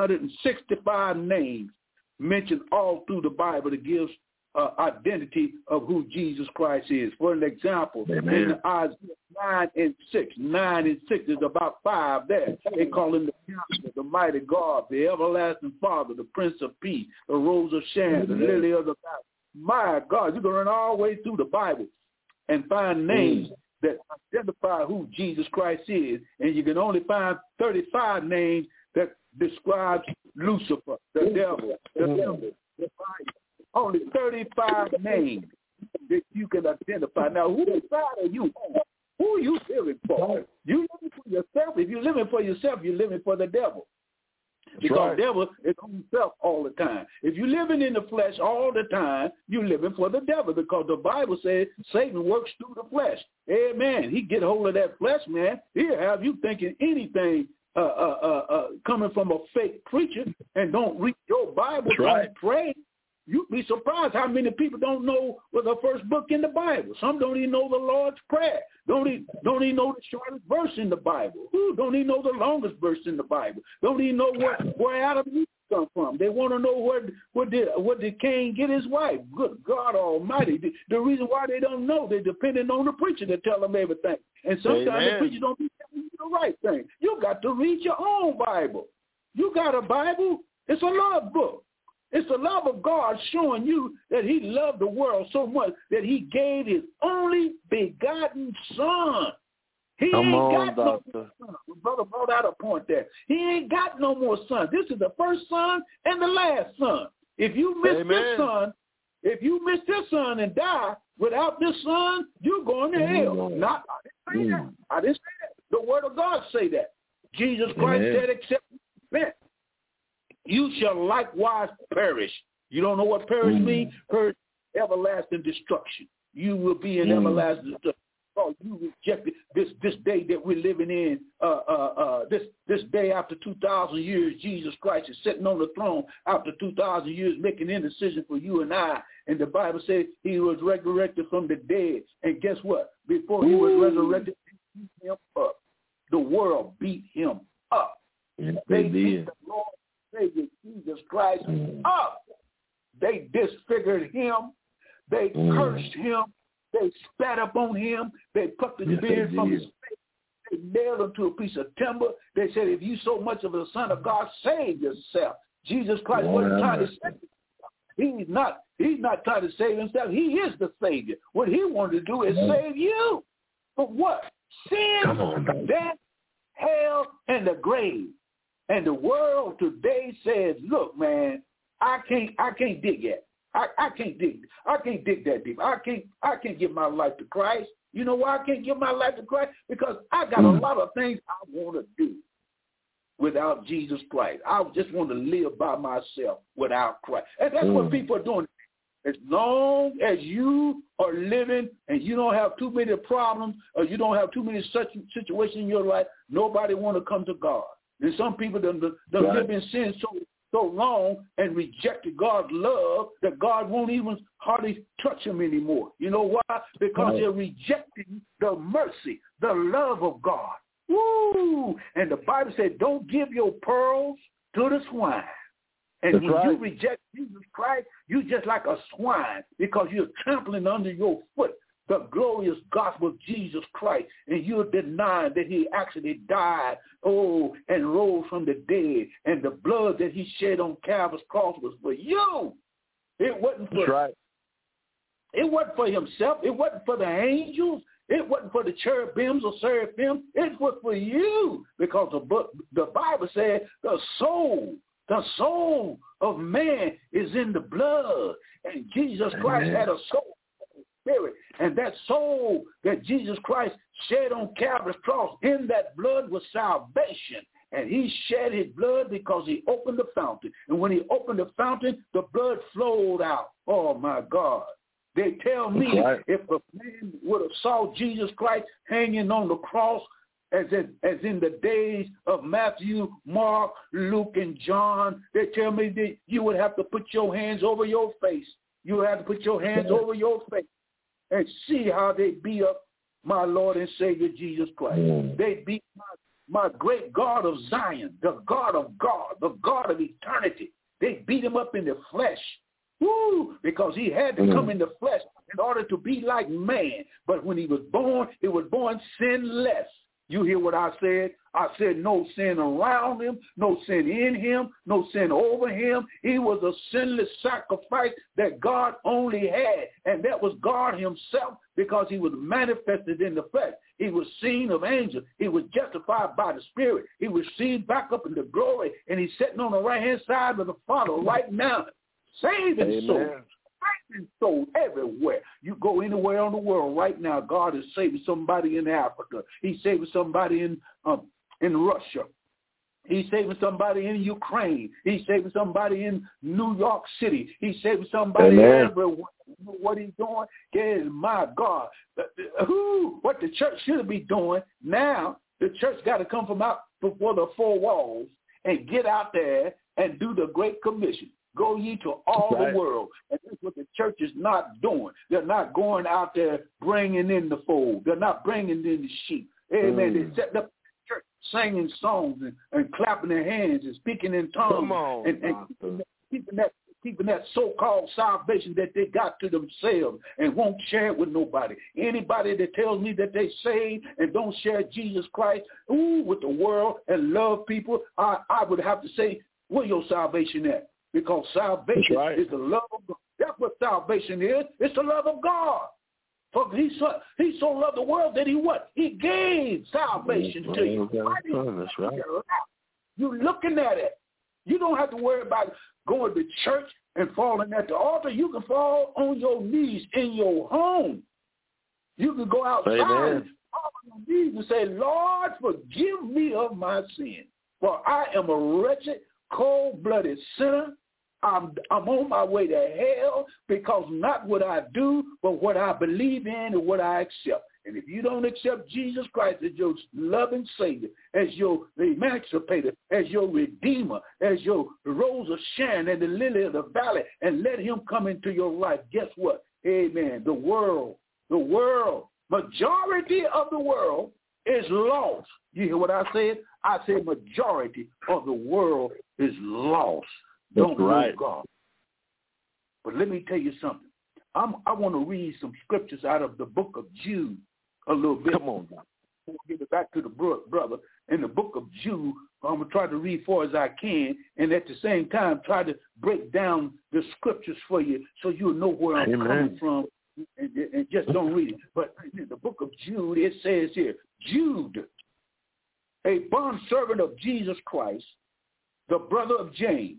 Speaker 2: 365 names mentioned all through the Bible that gives identity of who Jesus Christ is. For an example, in Isaiah 9 and 6 is about 5 there. They call him the Counselor, the Mighty God, the Everlasting Father, the Prince of Peace, the Rose of Sharon, the Lily of the Valley. My God, you can run all the way through the Bible and find names that identify who Jesus Christ is, and you can only find 35 names that describes Lucifer, the devil, the fire. Only 35 names that you can identify. Now, who side are you? Who are you living for? You living for yourself. If you're living for yourself, you're living for the devil. Because the devil is on himself all the time. If you're living in the flesh all the time, you're living for the devil because the Bible says Satan works through the flesh. Amen. He get hold of that flesh, man. He'll have you thinking anything coming from a fake preacher and don't read your Bible, don't pray. You'd be surprised how many people don't know the first book in the Bible. Some don't even know the Lord's Prayer. Don't even know the shortest verse in the Bible. Don't even know the longest verse in the Bible. Don't even know where Adam and Eve come from. They want to know where did Cain get his wife. Good God Almighty. The reason why they don't know, they're depending on the preacher to tell them everything. And sometimes the preacher don't be telling you the right thing. You got to read your own Bible. You got a Bible. It's a love book. It's the love of God showing you that he loved the world so much that he gave his only begotten son. He ain't got no more son. My brother brought out a point there. He ain't got no more son. This is the first son and the last son. If you miss this son and die without this son, you're going to hell. I didn't say that. The word of God say that. Jesus Christ said, except you repent, you shall likewise perish. You don't know what perish means? Perish, everlasting destruction. You will be in everlasting destruction. Oh, you rejected this day that we're living in, this day after 2,000 years, Jesus Christ is sitting on the throne after 2,000 years making indecision for you and I. And the Bible says he was resurrected from the dead. And guess what? Before he was resurrected, they beat him up. The world beat him up.
Speaker 3: Yes,
Speaker 2: they beat the Lord Savior Jesus Christ up. They disfigured him. They cursed him. They spat upon him. They plucked the beard from his face. They nailed him to a piece of timber. They said, if you so much of the Son of God, save yourself. Jesus Christ wasn't trying to save himself. He's not trying to save himself. He is the Savior. What he wanted to do is save you. But what? Sin, death, hell, and the grave. And the world today says, look, man, I can't dig it. I can't dig that deep. I can't give my life to Christ. You know why I can't give my life to Christ? Because I got a lot of things I want to do without Jesus Christ. I just want to live by myself without Christ. And that's what people are doing. As long as you are living and you don't have too many problems or you don't have too many such situations in your life, nobody want to come to God. And some people done live in sin so long and rejected God's love that God won't even hardly touch them anymore. You know why? Because they're rejecting the mercy, the love of God. Woo! And the Bible said, don't give your pearls to the swine. And when you reject Jesus Christ, you're just like a swine because you're trampling under your foot the glorious gospel of Jesus Christ, and you're denying that he actually died, and rose from the dead, and the blood that he shed on Calvary's cross was for you. It wasn't for It wasn't for himself. It wasn't for the angels. It wasn't for the cherubims or seraphim. It was for you because the Bible said the soul of man is in the blood, and Jesus Christ had a soul. Spirit. And that soul that Jesus Christ shed on Calvary's cross, in that blood was salvation. And he shed his blood because he opened the fountain. And when he opened the fountain, the blood flowed out. Oh, my God. They tell me if a man would have saw Jesus Christ hanging on the cross as in the days of Matthew, Mark, Luke, and John, they tell me that you would have to put your hands over your face. You would have to put your hands over your face and see how they beat up my Lord and Savior Jesus Christ. They beat my great God of Zion, the God of God, the God of eternity. They beat him up in the flesh. Woo! Because he had to come in the flesh in order to be like man. But when he was born sinless. You hear what I said? I said no sin around him, no sin in him, no sin over him. He was a sinless sacrifice that God only had, and that was God himself because he was manifested in the flesh. He was seen of angels. He was justified by the Spirit. He was seen back up in the glory, and he's sitting on the right-hand side of the Father right now, saving souls. Souls everywhere. You go anywhere in the world right now, God is saving somebody in Africa. He's saving somebody in Russia. He's saving somebody in Ukraine. He's saving somebody in New York City. He's saving somebody everywhere. What he's doing is, my God, what the church should be doing now. The church got to come from out before the four walls and get out there and do the Great Commission. Go ye to all the world. And that's what the church is not doing. They're not going out there bringing in the fold. They're not bringing in the sheep. Amen. They're setting up the church, singing songs and clapping their hands and speaking in tongues and keeping that so-called salvation that they got to themselves and won't share it with nobody. Anybody that tells me that they saved and don't share Jesus Christ with the world and love people, I would have to say, where your salvation at? Because salvation is the love of God. That's what salvation is. It's the love of God. For he so loved the world that he what? He gave salvation to you. That's right. You're looking at it. You don't have to worry about going to church and falling at the altar. You can fall on your knees in your home. You can go outside and fall on your knees and say, Lord, forgive me of my sin. For I am a wretched, cold-blooded sinner. I'm on my way to hell because not what I do, but what I believe in and what I accept. And if you don't accept Jesus Christ as your loving Savior, as your emancipator, as your redeemer, as your rose of Sharon and the lily of the valley, and let him come into your life, guess what? Amen. The world, majority of the world is lost. You hear what I said? I said majority of the world is lost. don't know God. But let me tell you something. I want to read some scriptures out of the book of Jude a little bit.
Speaker 3: Come on.
Speaker 2: We'll give it back to the brother. In the book of Jude, I'm going to try to read far as I can, and at the same time try to break down the scriptures for you so you'll know where I'm coming from, and just don't read it. But in the book of Jude, it says here, Jude, a bondservant of Jesus Christ, the brother of James,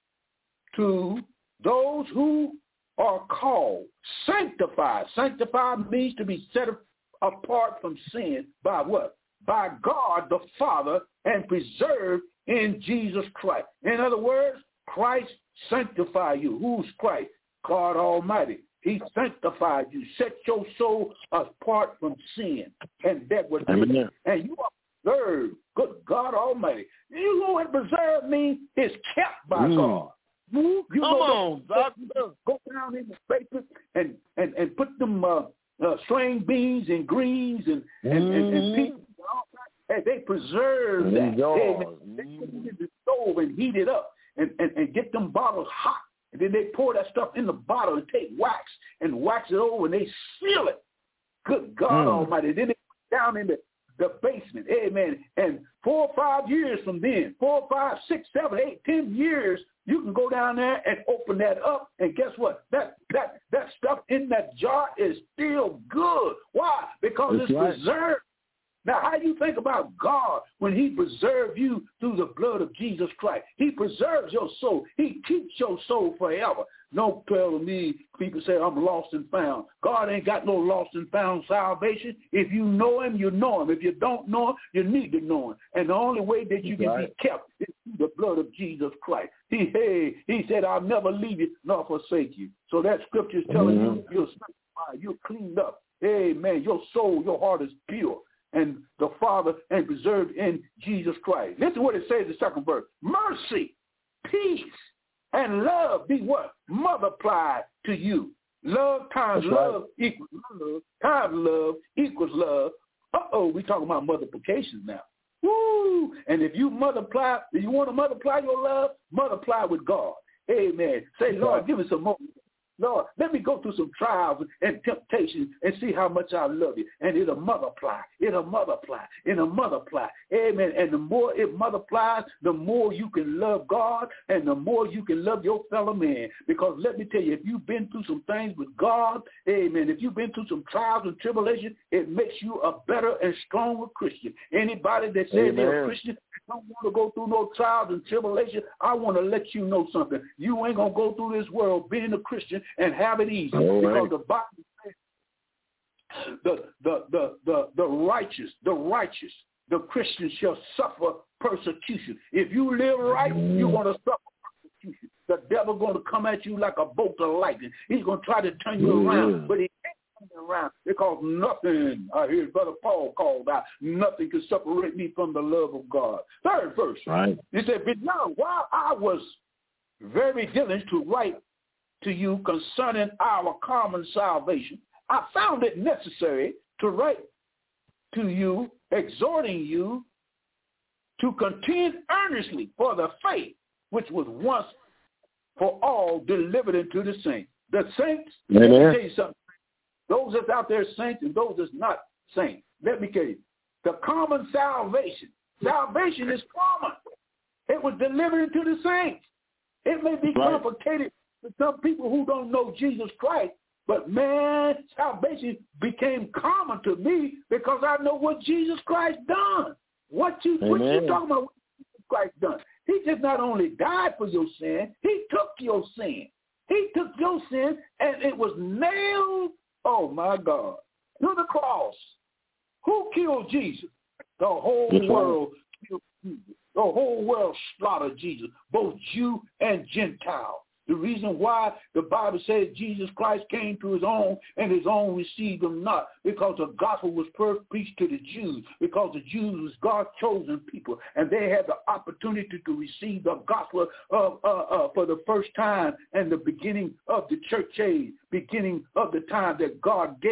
Speaker 2: to those who are called, sanctified. Sanctified means to be set apart from sin by what? By God the Father and preserved in Jesus Christ. In other words, Christ sanctified you. Who's Christ? God Almighty. He sanctified you, set your soul apart from sin and that was it. And you are preserved. Good God Almighty. You know what preserved means? It's kept by God. You
Speaker 3: Come on,
Speaker 2: doctor. Go down in the basement and put them string beans and greens and peas. And they preserve that. They put it in the stove and heat it up and get them bottles hot. And then they pour that stuff in the bottle and take wax and wax it over and they seal it. Good God Almighty. Then they put it down in the basement. Amen. And 4 or 5 years from then, 4, 5, 6, 7, 8, 10 years, you can go down there and open that up, and guess what? That stuff in that jar is still good. Why? Because it's preserved. Now, how do you think about God when he preserved you through the blood of Jesus Christ? He preserves your soul. He keeps your soul forever. Don't tell me people say I'm lost and found. God ain't got no lost and found salvation. If you know him, you know him. If you don't know him, you need to know him. And the only way that you can be kept is through the blood of Jesus Christ. He said, I'll never leave you nor forsake you. So that scripture is telling you you're sanctified, you're cleaned up. Amen. Your soul, your heart is pure. And the Father and preserved in Jesus Christ. Listen to what it says in the second verse. Mercy, peace, and love be what? Multiplied to you. Love times love equals love. Times love equals love. We talking about multiplications now. Woo! And if you want to multiply your love, multiply with God. Amen. Say, Lord, give me some more. Lord, let me go through some trials and temptations and see how much I love you. And it'll multiply. It'll multiply. It'll multiply. Amen. And the more it multiplies, the more you can love God and the more you can love your fellow man. Because let me tell you, if you've been through some things with God, amen, if you've been through some trials and tribulations, it makes you a better and stronger Christian. Anybody that says they're a Christian, don't want to go through no trials and tribulations, I want to let you know something. You ain't going to go through this world being a Christian and have it easy. Because the Bible says the righteous, the Christian shall suffer persecution. If you live right, you're going to suffer persecution. The devil going to come at you like a bolt of lightning. He's going to try to turn you around, but he can't turn you around because nothing, I hear Brother Paul called out, nothing can separate me from the love of God. Third verse. He said, but now while I was very diligent to write to you concerning our common salvation, I found it necessary to write to you, exhorting you to contend earnestly for the faith which was once for all delivered unto the saints. The saints, let me tell you something. Those that's out there saints and those that's not saints. Let me tell you. The common salvation. Salvation is common. It was delivered unto the saints. It may be complicated to some people who don't know Jesus Christ, but man, salvation became common to me because I know what Jesus Christ done. What you talking about? What Jesus Christ done? He just not only died for your sin, he took your sin. He took your sin and it was nailed, oh my God, to the cross. Who killed Jesus? The whole world killed Jesus. The whole world slaughtered Jesus, both Jew and Gentile. The reason why the Bible says Jesus Christ came to his own and his own received him not, because the gospel was first preached to the Jews, because the Jews was God's chosen people, and they had the opportunity to receive the gospel for the first time and the beginning of the church age, beginning of the time that God gave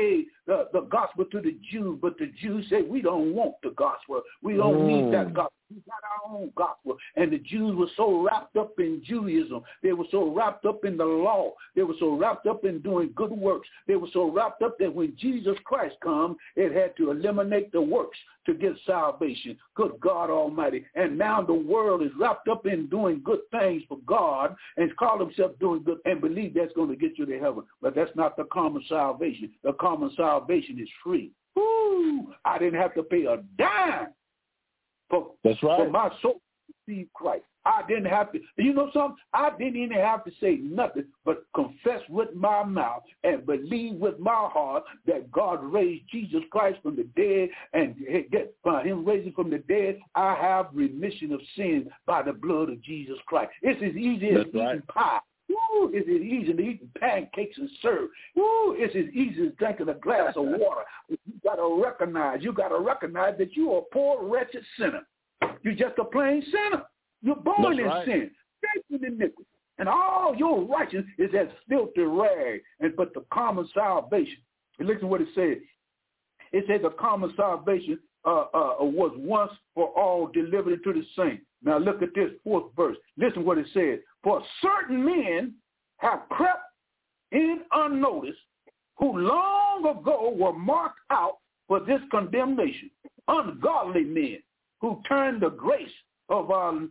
Speaker 2: the gospel to the Jews, but the Jews said, we don't want the gospel. We don't need that gospel. We got our own gospel. And the Jews were so wrapped up in Judaism. They were so wrapped up in the law. They were so wrapped up in doing good works. They were so wrapped up that when Jesus Christ comes, it had to eliminate the works to get salvation. Good God Almighty. And now the world is wrapped up in doing good things for God and call themselves doing good and believe that's going to get you to heaven. But that's not the common salvation. The common salvation is free. Woo! I didn't have to pay a dime for my soul to receive Christ. I didn't have to, you know something? I didn't even have to say nothing but confess with my mouth and believe with my heart that God raised Jesus Christ from the dead, and by him raising from the dead, I have remission of sins by the blood of Jesus Christ. It's as easy as eating pie. Woo, it's as easy as eating pancakes and syrup. Woo, it's as easy as drinking a glass of water. You got to recognize that you are a poor, wretched sinner. You're just a plain sinner. You're born in sin, shaped in iniquity, and all your righteousness is as filthy rag. But the common salvation, and listen to what it said. It said the common salvation was once for all delivered into the saints. Now look at this fourth verse. Listen what it said. For certain men have crept in unnoticed, who long ago were marked out for this condemnation, ungodly men who turned the grace of our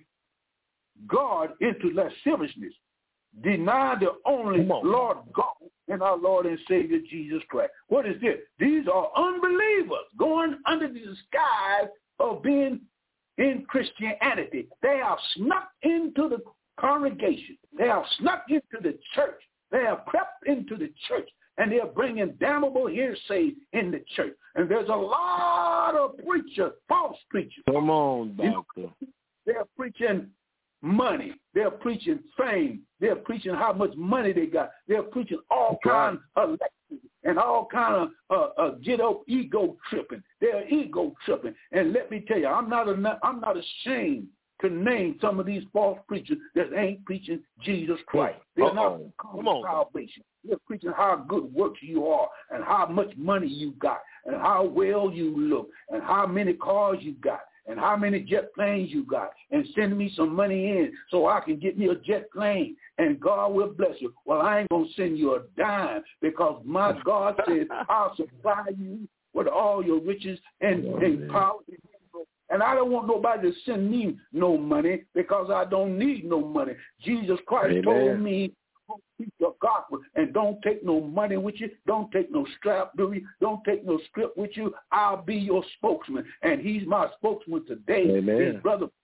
Speaker 2: God into lasciviousness, deny the only Lord God and our Lord and Savior Jesus Christ. What is this? These are unbelievers going under the disguise of being in Christianity. They have snuck into the congregation. They have snuck into the church. They have crept into the church, and they're bringing damnable hearsay in the church. And there's a lot of preachers, false preachers.
Speaker 3: Come on, doctor.
Speaker 2: They're preaching money. They're preaching fame. They're preaching how much money they got. They're preaching all kinds of lectures and all kind of ego tripping. They're ego tripping. And let me tell you, I'm not ashamed to name some of these false preachers that ain't preaching Jesus Christ. They're not calling salvation. They're preaching how good works you are and how much money you got and how well you look and how many cars you got and how many jet planes you got, and send me some money in so I can get me a jet plane, and God will bless you. Well, I ain't going to send you a dime, because my God says I'll supply you with all your riches and power. And I don't want nobody to send me no money, because I don't need no money. Jesus Christ told me, preach the gospel, and don't take no money with you. Don't take no strap with you. Don't take no script with you. I'll be your spokesman, and he's my spokesman today.
Speaker 3: Amen.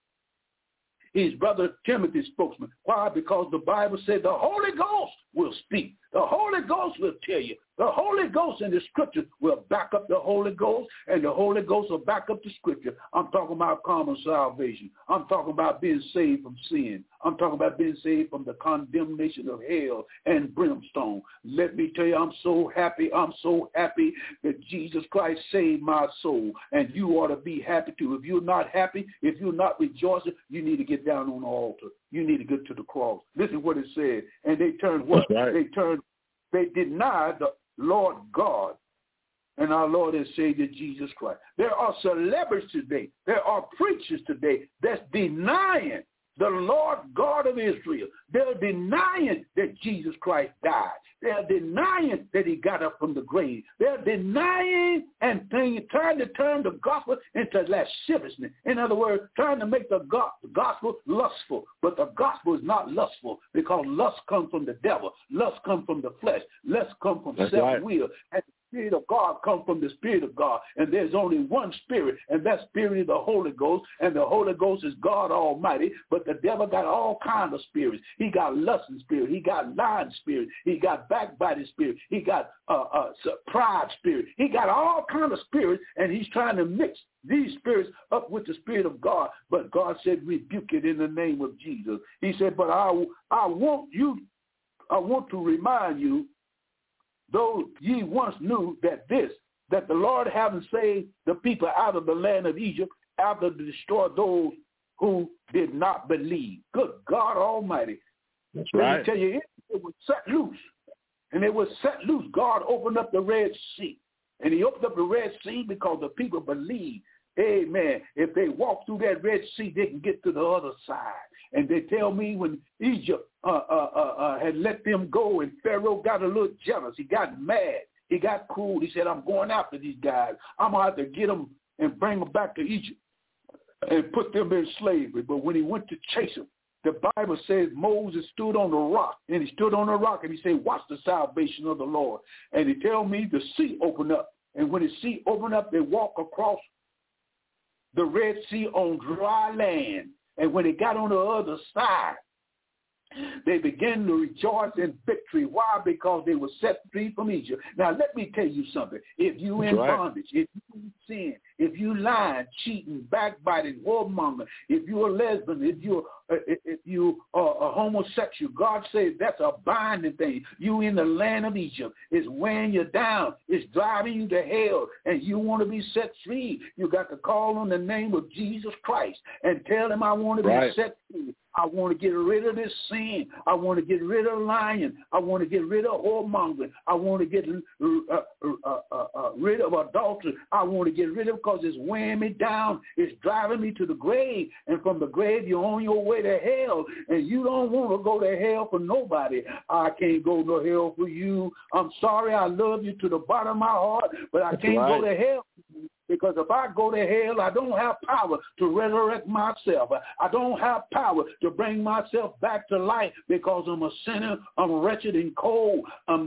Speaker 2: His brother Timothy's spokesman. Why? Because the Bible said the Holy Ghost will speak. The Holy Ghost will tell you. The Holy Ghost in the Scripture will back up the Holy Ghost, and the Holy Ghost will back up the Scripture. I'm talking about common salvation. I'm talking about being saved from sin. I'm talking about being saved from the condemnation of hell and brimstone. Let me tell you, I'm so happy. I'm so happy that Jesus Christ saved my soul, and you ought to be happy too. If you're not happy, if you're not rejoicing, you need to get down on the altar. You need to get to the cross. Listen to what it said. And they turned what? They denied the Lord God and our Lord and Savior Jesus Christ. There are celebrities today. There are preachers today that's denying the Lord God of Israel. They're denying that Jesus Christ died. They're denying that he got up from the grave. They're denying and trying to turn the gospel into lasciviousness. In other words, trying to make the gospel lustful. But the gospel is not lustful, because lust comes from the devil. Lust comes from the flesh. Lust comes from self-will. And the Spirit of God comes from the Spirit of God. And there's only one Spirit, and that Spirit is the Holy Ghost. And the Holy Ghost is God Almighty. But the devil got all kinds of spirits. He got lusting spirit. He got lying spirit. He got backbiting spirit. He got pride spirit. He got all kinds of spirits, and he's trying to mix these spirits up with the Spirit of God. But God said, rebuke it in the name of Jesus. He said, but I want to remind you, though ye once knew that the Lord having saved the people out of the land of Egypt, after to destroy those who did not believe. Good God Almighty.
Speaker 3: That's
Speaker 2: Let
Speaker 3: right.
Speaker 2: me tell you, it was set loose. And it was set loose. God opened up the Red Sea. And he opened up the Red Sea because the people believed, amen, if they walk through that Red Sea, they can get to the other side. And they tell me when Egypt had let them go and Pharaoh got a little jealous, he got mad, he got cruel. He said, I'm going after these guys. I'm going to have to get them and bring them back to Egypt and put them in slavery. But when he went to chase them, the Bible says Moses stood on the rock, and he stood on the rock, and he said, watch the salvation of the Lord. And he tell me the sea opened up. And when the sea opened up, they walk across the Red Sea on dry land. And when they got on the other side, they began to rejoice in victory. Why? Because they were set free from Egypt. Now, let me tell you something. If you in bondage, if you in sin, if you lying, cheating, backbiting, whoremonger, if you're a lesbian, if you are a homosexual, God says that's a binding thing. You in the land of Egypt. It's weighing you down. It's driving you to hell, and you want to be set free. You got to call on the name of Jesus Christ and tell him, I want to be set free. I want to get rid of this sin. I want to get rid of lying. I want to get rid of whoremongering. I want to get rid of adultery. I want to get rid of it because it's weighing me down. It's driving me to the grave. And from the grave, you're on your way to hell. And you don't want to go to hell for nobody. I can't go to hell for you. I'm sorry. I love you to the bottom of my heart, but I can't go to hell. Because if I go to hell, I don't have power to resurrect myself. I don't have power to bring myself back to life because I'm a sinner. I'm wretched and cold. I'm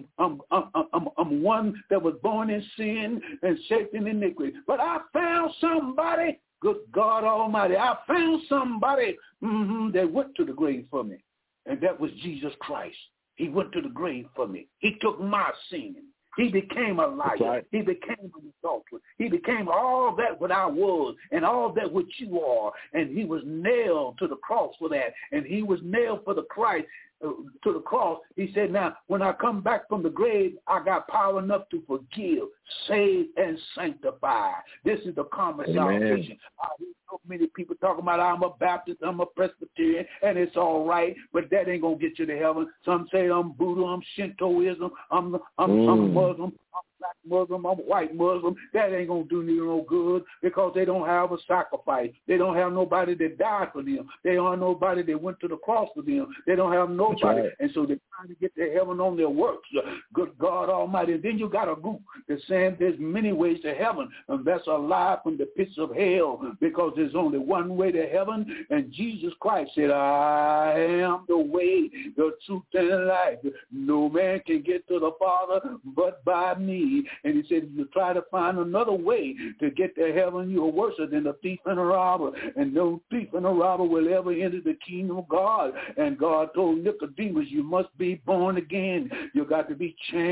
Speaker 2: one that was born in sin and shaped in iniquity. But I found somebody, good God Almighty, I found somebody that went to the grave for me. And that was Jesus Christ. He went to the grave for me. He took my sin. He became a liar. Right. He became an adulterer. He became all that what I was and all that what you are. And he was nailed to the cross for that. And he was nailed for the Christ to the cross. He said, now, when I come back from the grave, I got power enough to forgive, save, and sanctify. This is the common salvation. I hear so many people talking about I'm a Baptist, I'm a Presbyterian, and it's all right, but that ain't going to get you to heaven. Some say I'm Buddha, I'm Shintoism, I'm Muslim, I'm black Muslim, I'm white Muslim. That ain't going to do you no good because they don't have a sacrifice. They don't have nobody that died for them. They don't have nobody that went to the cross for them. They don't have nobody. Right. And so they're trying to get to heaven on their works. Good God Almighty. And then you got a group that's saying there's many ways to heaven, and that's a lie from the pits of hell because there's only one way to heaven, and Jesus Christ said, I am the way, the truth, and the life. No man can get to the Father but by me. And he said, if you try to find another way to get to heaven, you're worse than a thief and a robber, and no thief and a robber will ever enter the kingdom of God. And God told Nicodemus, you must be born again. You got to be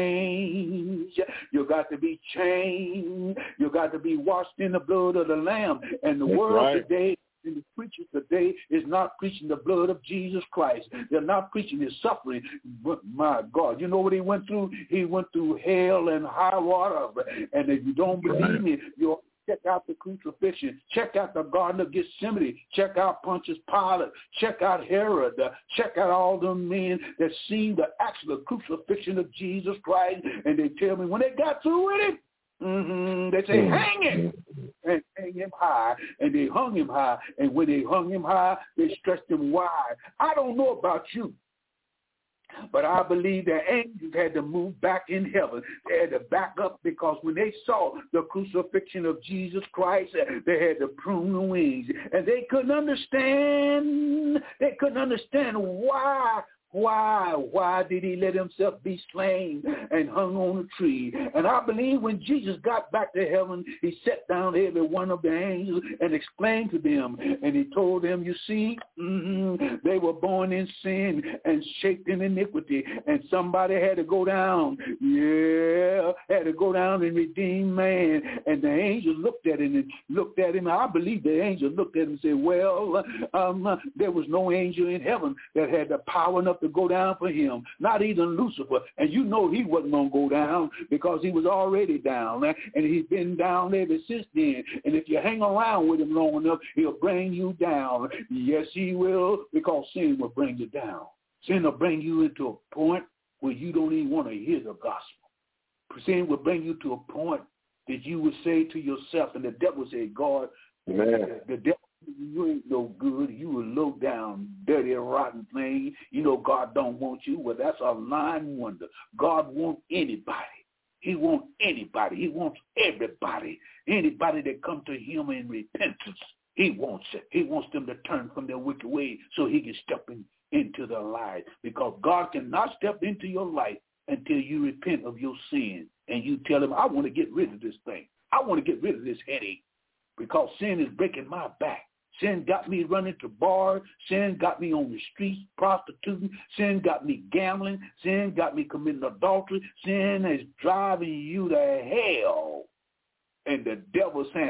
Speaker 2: changed. You got to be changed. You got to be washed in the blood of the Lamb. And the world today, and the preachers today is not preaching the blood of Jesus Christ. They're not preaching his suffering. But my God, you know what he went through? He went through hell and high water. And if you don't believe me, you'll check out the crucifixion. Check out the Garden of Gethsemane. Check out Pontius Pilate. Check out Herod. Check out all the men that seen the actual crucifixion of Jesus Christ. And they tell me when they got through with it, they say, hang him, and hang him high, and they hung him high, and when they hung him high, they stretched him wide. I don't know about you, but I believe the angels had to move back in heaven. They had to back up because when they saw the crucifixion of Jesus Christ, they had to prune the wings, and they couldn't understand. They couldn't understand why. Why did he let himself be slain and hung on a tree? And I believe when Jesus got back to heaven, he sat down every one of the angels and explained to them. And he told them, you see, they were born in sin and shaped in iniquity. And somebody had to go down. Had to go down and redeem man. And the angels looked at him. I believe the angels looked at him and said, well, there was no angel in heaven that had the power enough to go down for him, not even Lucifer. And you know he wasn't going to go down because he was already down, and he's been down ever since then. And if you hang around with him long enough, he'll bring you down. Yes, he will, because sin will bring you down. Sin will bring you into a point where you don't even want to hear the gospel. Sin will bring you to a point that you would say to yourself, and the devil said, God, the devil, you ain't no good. You a low down, dirty, rotten thing. You know God don't want you. Well, that's a lying wonder. God wants anybody. He wants anybody. He wants everybody. Anybody that come to him in repentance. He wants it. He wants them to turn from their wicked ways so he can step into their life. Because God cannot step into your life until you repent of your sin. And you tell him, I want to get rid of this thing. I want to get rid of this headache. Because sin is breaking my back. Sin got me running to bars. Sin got me on the streets prostituting. Sin got me gambling. Sin got me committing adultery. Sin is driving you to hell. And the devil saying,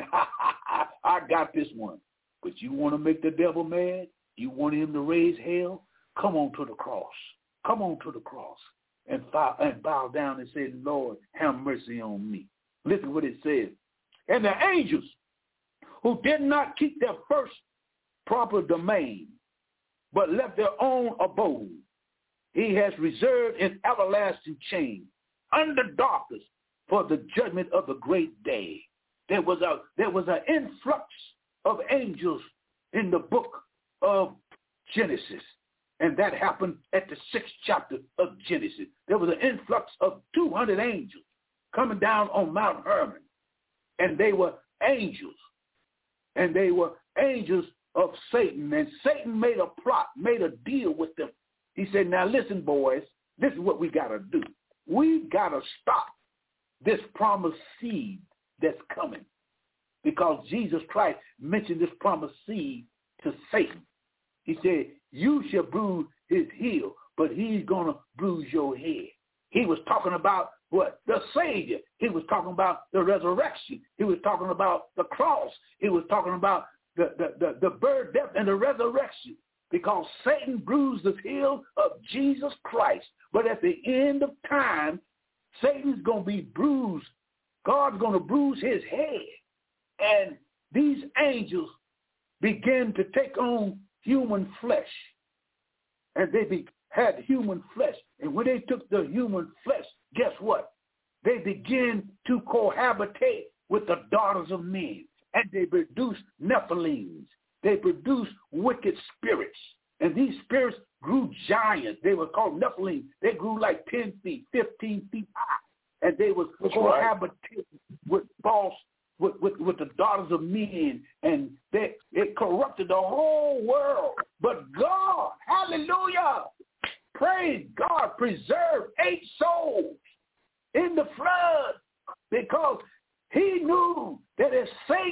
Speaker 2: I got this one. But you want to make the devil mad? You want him to raise hell? Come on to the cross. Come on to the cross and bow down and say, Lord, have mercy on me. Listen what it says. And the angels who did not keep their first proper domain, but left their own abode, he has reserved in everlasting chain under darkness for the judgment of the great day. There was an influx of angels in the book of Genesis, and that happened at the 6th chapter of Genesis. There was an influx of 200 angels coming down on Mount Hermon, and they were angels. And they were angels of Satan. And Satan made a plot, made a deal with them. He said, now listen, boys, this is what we got to do. We got to stop this promised seed that's coming. Because Jesus Christ mentioned this promised seed to Satan. He said, you shall bruise his heel, but he's going to bruise your head. He was talking about what? The Savior. He was talking about the resurrection. He was talking about the cross. He was talking about the birth, death, and the resurrection. Because Satan bruised the heel of Jesus Christ. But at the end of time, Satan's going to be bruised. God's going to bruise his head. And these angels begin to take on human flesh. And they had human flesh. And when they took the human flesh, guess what? They begin to cohabitate with the daughters of men. And they produce Nephilims. They produce wicked spirits. And these spirits grew giants. They were called Nephilim. They grew like 10 feet, 15 feet high. And they was cohabitating with with the daughters of men, and it corrupted the whole world. But God, hallelujah, praise God, preserved 8 souls in the flood, because he knew that if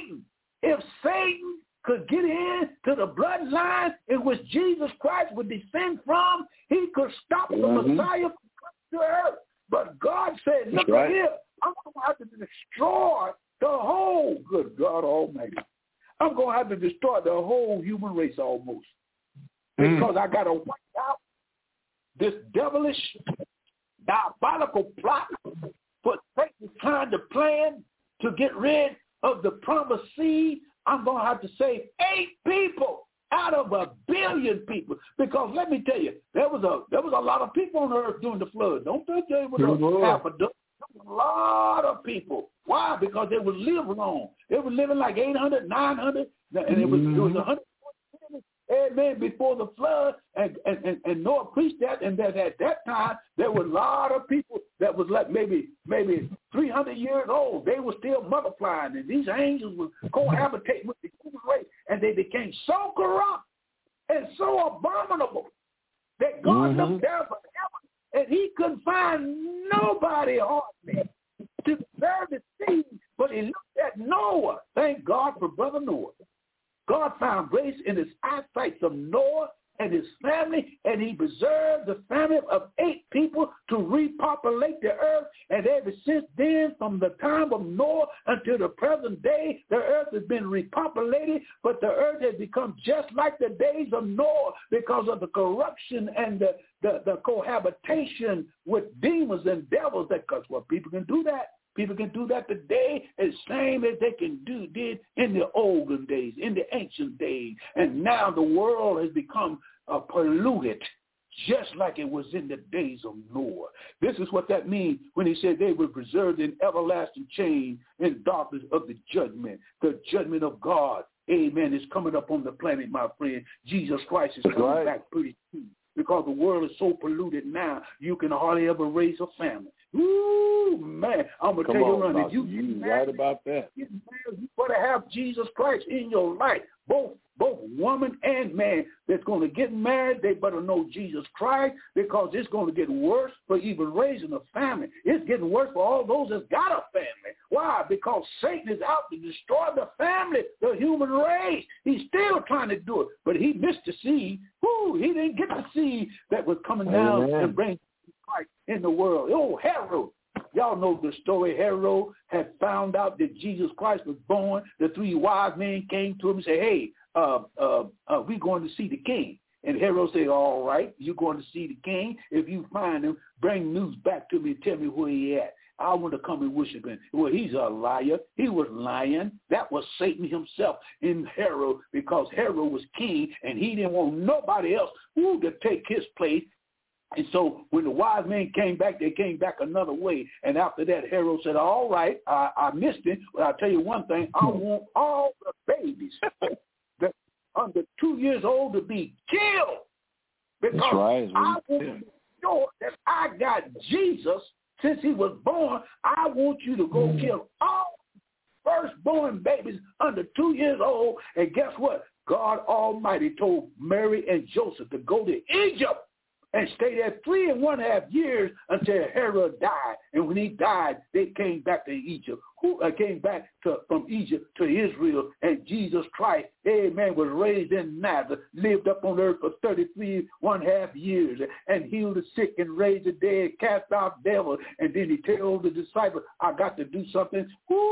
Speaker 2: Satan could get in to the bloodline in which Jesus Christ would descend from, he could stop the Messiah from coming to earth. But God said, look here, I'm going to have to destroy the whole, good God Almighty, I'm going to have to destroy the whole human race almost. Because I got to wipe out this devilish, diabolical plot for Satan trying to plan to get rid of the promised seed. I'm going to have to save 8 people out of 1 billion people. Because let me tell you, there was a lot of people on earth during the flood. Don't think there was half a dozen. A lot of people. Why? Because they would live long. They were living like 800, 900, and it was 100. Amen. Before the flood, and Noah preached that, and that at that time there were a lot of people that was like maybe 300 years old. They were still multiplying, and these angels would cohabitate with the human race, and they became so corrupt and so abominable that God looked down from heaven, and he couldn't find nobody hardly to serve the seed, but he looked at Noah. Thank God for Brother Noah. God found grace in his eyesight from Noah and his family, and he preserved the family of 8 people to repopulate the earth. And ever since then, from the time of Noah until the present day, the earth has been repopulated, but the earth has become just like the days of Noah because of the corruption and the cohabitation with demons and devils. Because people can do that. People can do that today as same as they did in the olden days, in the ancient days. And now the world has become polluted just like it was in the days of Noah. This is what that means when he said they were preserved in everlasting chain in darkness of the judgment of God. Amen. Is coming up on the planet, my friend. Jesus Christ is coming back pretty soon. Because the world is so polluted now, you can hardly ever raise a family. Ooh, man. I'm going to tell you, Ronnie, you
Speaker 3: right about that.
Speaker 2: You better have Jesus Christ in your life. Both woman and man that's going to get married, they better know Jesus Christ, because it's going to get worse for even raising a family. It's getting worse for all those that's got a family. Why? Because Satan is out to destroy the family, the human race. He's still trying to do it, but he missed the seed. He didn't get the seed that was coming down and bring Christ in the world. Oh, Herod. Y'all know the story. Herod had found out that Jesus Christ was born. The 3 wise men came to him and said, hey, we're going to see the king. And Herod said, all right, you're going to see the king. If you find him, bring news back to me and tell me where he at. I want to come and worship him. Well, he's a liar. He was lying. That was Satan himself in Herod, because Herod was king, and he didn't want nobody else to take his place. And so when the wise men came back, they came back another way. And after that, Herod said, all right, I missed it, but I'll tell you one thing. I want all the babies that under 2 years old to be killed. Because I want to be sure that I got Jesus since he was born. I want you to go kill all firstborn babies under 2 years old. And guess what? God Almighty told Mary and Joseph to go to Egypt and stay there 3.5 years until Herod died. And when he died, they came back to Egypt. Came back from Egypt to Israel. And Jesus Christ, amen, was raised in Nazareth, lived up on earth for 33.5 years, and healed the sick and raised the dead, cast out devils. And then he told the disciples, I got to do something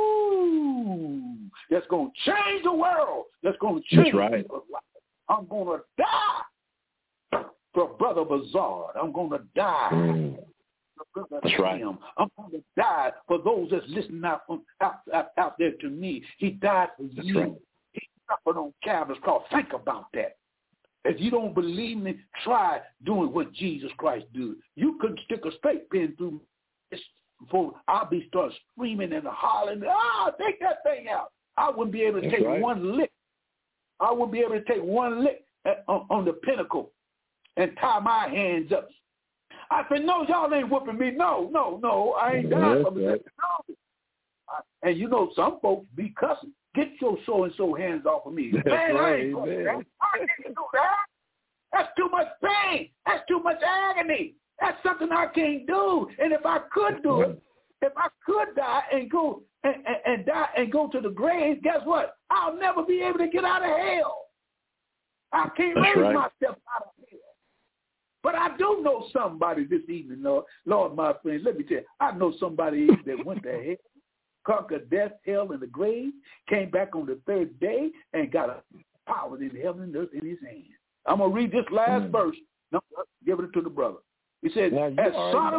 Speaker 2: that's going to change the world. That's going to change people's life. I'm going to die for Brother Bazard. I'm going to die for Brother Tim. I'm going to die for those that's listening out there to me. He died for you. He suffered on Calvary's cross. Think about that. If you don't believe me, try doing what Jesus Christ did. You couldn't stick a straight pin through this before I'll be start screaming and hollering, take that thing out. I wouldn't be able to take one lick. I wouldn't be able to take one lick on the pinnacle and tie my hands up. I said, no, y'all ain't whooping me. No, I ain't dying for this. No. And you know, some folks be cussing. Get your so-and-so hands off of me. Man, I ain't going to do that. I can't do that. That's too much pain. That's too much agony. That's something I can't do. And if I could do it, if I could die and go and die and go to the grave, guess what? I'll never be able to get out of hell. I can't raise myself out of hell. But I do know somebody this evening, Lord, my friend. Let me tell you, I know somebody that went to hell, conquered death, hell, and the grave, came back on the third day, and got a power in heaven and earth in his hand. I'm going to read this last verse. No, give it to the brother. He said, as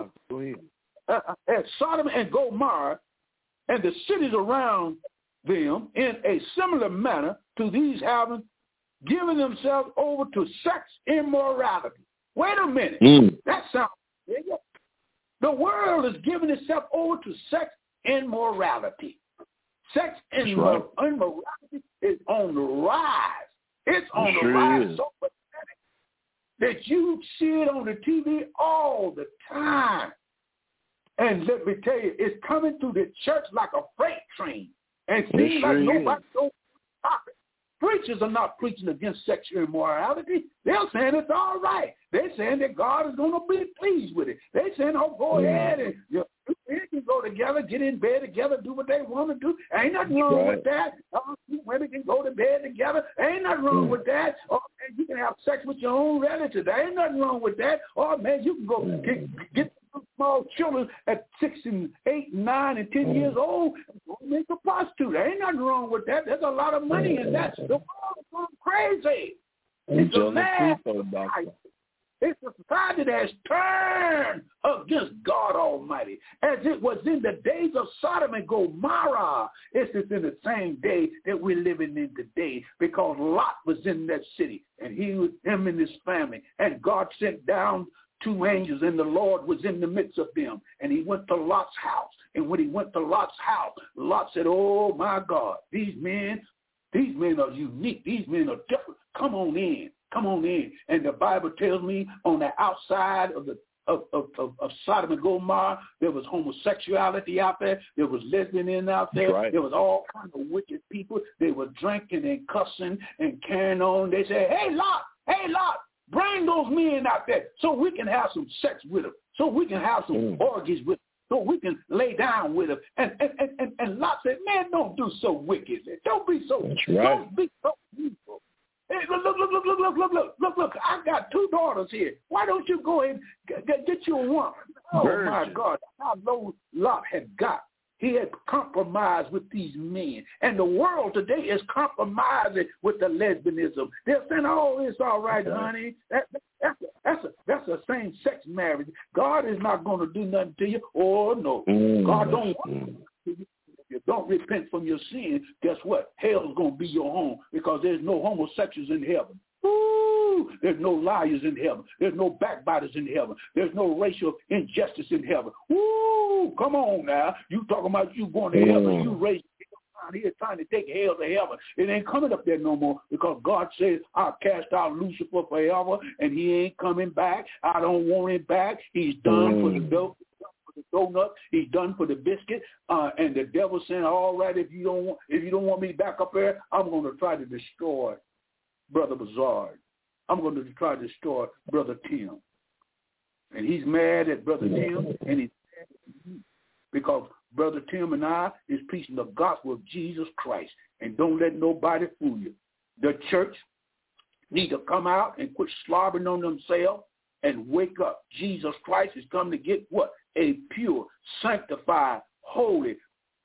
Speaker 2: Sodom and Gomorrah and the cities around them in a similar manner to these having given themselves over to sex immorality. Wait a minute. That sounds big. The world is giving itself over to sex immorality. Sex immorality is on the rise. It's on the rise so pathetic that you see it on the TV all the time. And let me tell you, it's coming through the church like a freight train. And it seems like nobody knows stop it. Preachers are not preaching against sexual immorality. They're saying it's all right. They're saying that God is going to be pleased with it. They're saying, go ahead and you can go together, get in bed together, do what they want to do. Ain't nothing wrong with that. Women can go to bed together. Ain't nothing wrong with that. Or man, you can have sex with your own relatives. There ain't nothing wrong with that. Or man, you can go get small children at 6 and 8, 9, and 10 years old and make a prostitute. There ain't nothing wrong with that. There's a lot of money in that. The world is going crazy. It's a mad society. It's a society that has turned against God Almighty. As it was in the days of Sodom and Gomorrah, it's in the same day that we're living in today, because Lot was in that city, and him and his family, and God sent down 2 angels, and the Lord was in the midst of them, and he went to Lot's house. And when he went to Lot's house, Lot said, oh my God, these men are unique. These men are different. Come on in. And the Bible tells me on the outside of Sodom and Gomorrah, there was homosexuality out there. There was lesbianism out there.
Speaker 3: Right.
Speaker 2: There was all kinds of wicked people. They were drinking and cussing and carrying on. They said, hey, Lot, bring those men out there so we can have some sex with them, so we can have some orgies with them, so we can lay down with them. And Lot said, man, don't do so wickedly. Don't be so evil. Hey, look, I got 2 daughters here. Why don't you go ahead and get you a woman? Oh, my God, how low Lot had got. He had compromised with these men. And the world today is compromising with the lesbianism. They're saying, oh, it's all right, honey. That's a same-sex marriage. God is not going to do nothing to you. Oh, no. God don't want you. If you don't repent from your sin, guess what? Hell's going to be your home, because there's no homosexuals in heaven. Ooh, there's no liars in heaven. There's no backbiters in heaven. There's no racial injustice in heaven. Ooh, come on now. You talking about you going to heaven, you raised down here trying to take hell to heaven. It ain't coming up there no more, because God says, I'll cast out Lucifer forever, and he ain't coming back. I don't want him back. He's done for the dope. The donut, he's done for the biscuit, and the devil saying, all right, if you don't want me back up there, I'm going to try to destroy Brother Bazard. I'm going to try to destroy Brother Tim. And he's mad at Brother Tim, and he's mad at me, because Brother Tim and I is preaching the gospel of Jesus Christ, and don't let nobody fool you. The church need to come out and quit slobbering on themselves and wake up. Jesus Christ is coming to get what? A pure, sanctified, holy,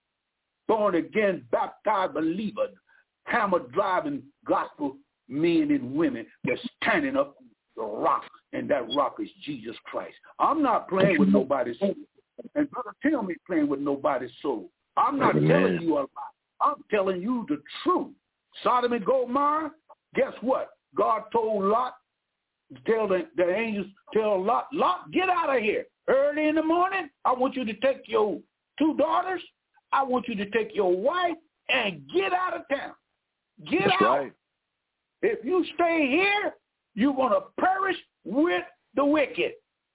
Speaker 2: born-again, baptized believer, hammer-driving gospel men and women that's standing up the rock, and that rock is Jesus Christ. I'm not playing with nobody's soul, and Brother Tim ain't playing with nobody's soul. I'm not telling you a lie. I'm telling you the truth. Sodom and Gomorrah, guess what? God told Lot, tell the angels, tell Lot, get out of here. Early in the morning, I want you to take your 2 daughters, I want you to take your wife, and get out of town. Get out. Right. If you stay here, you're going to perish with the wicked.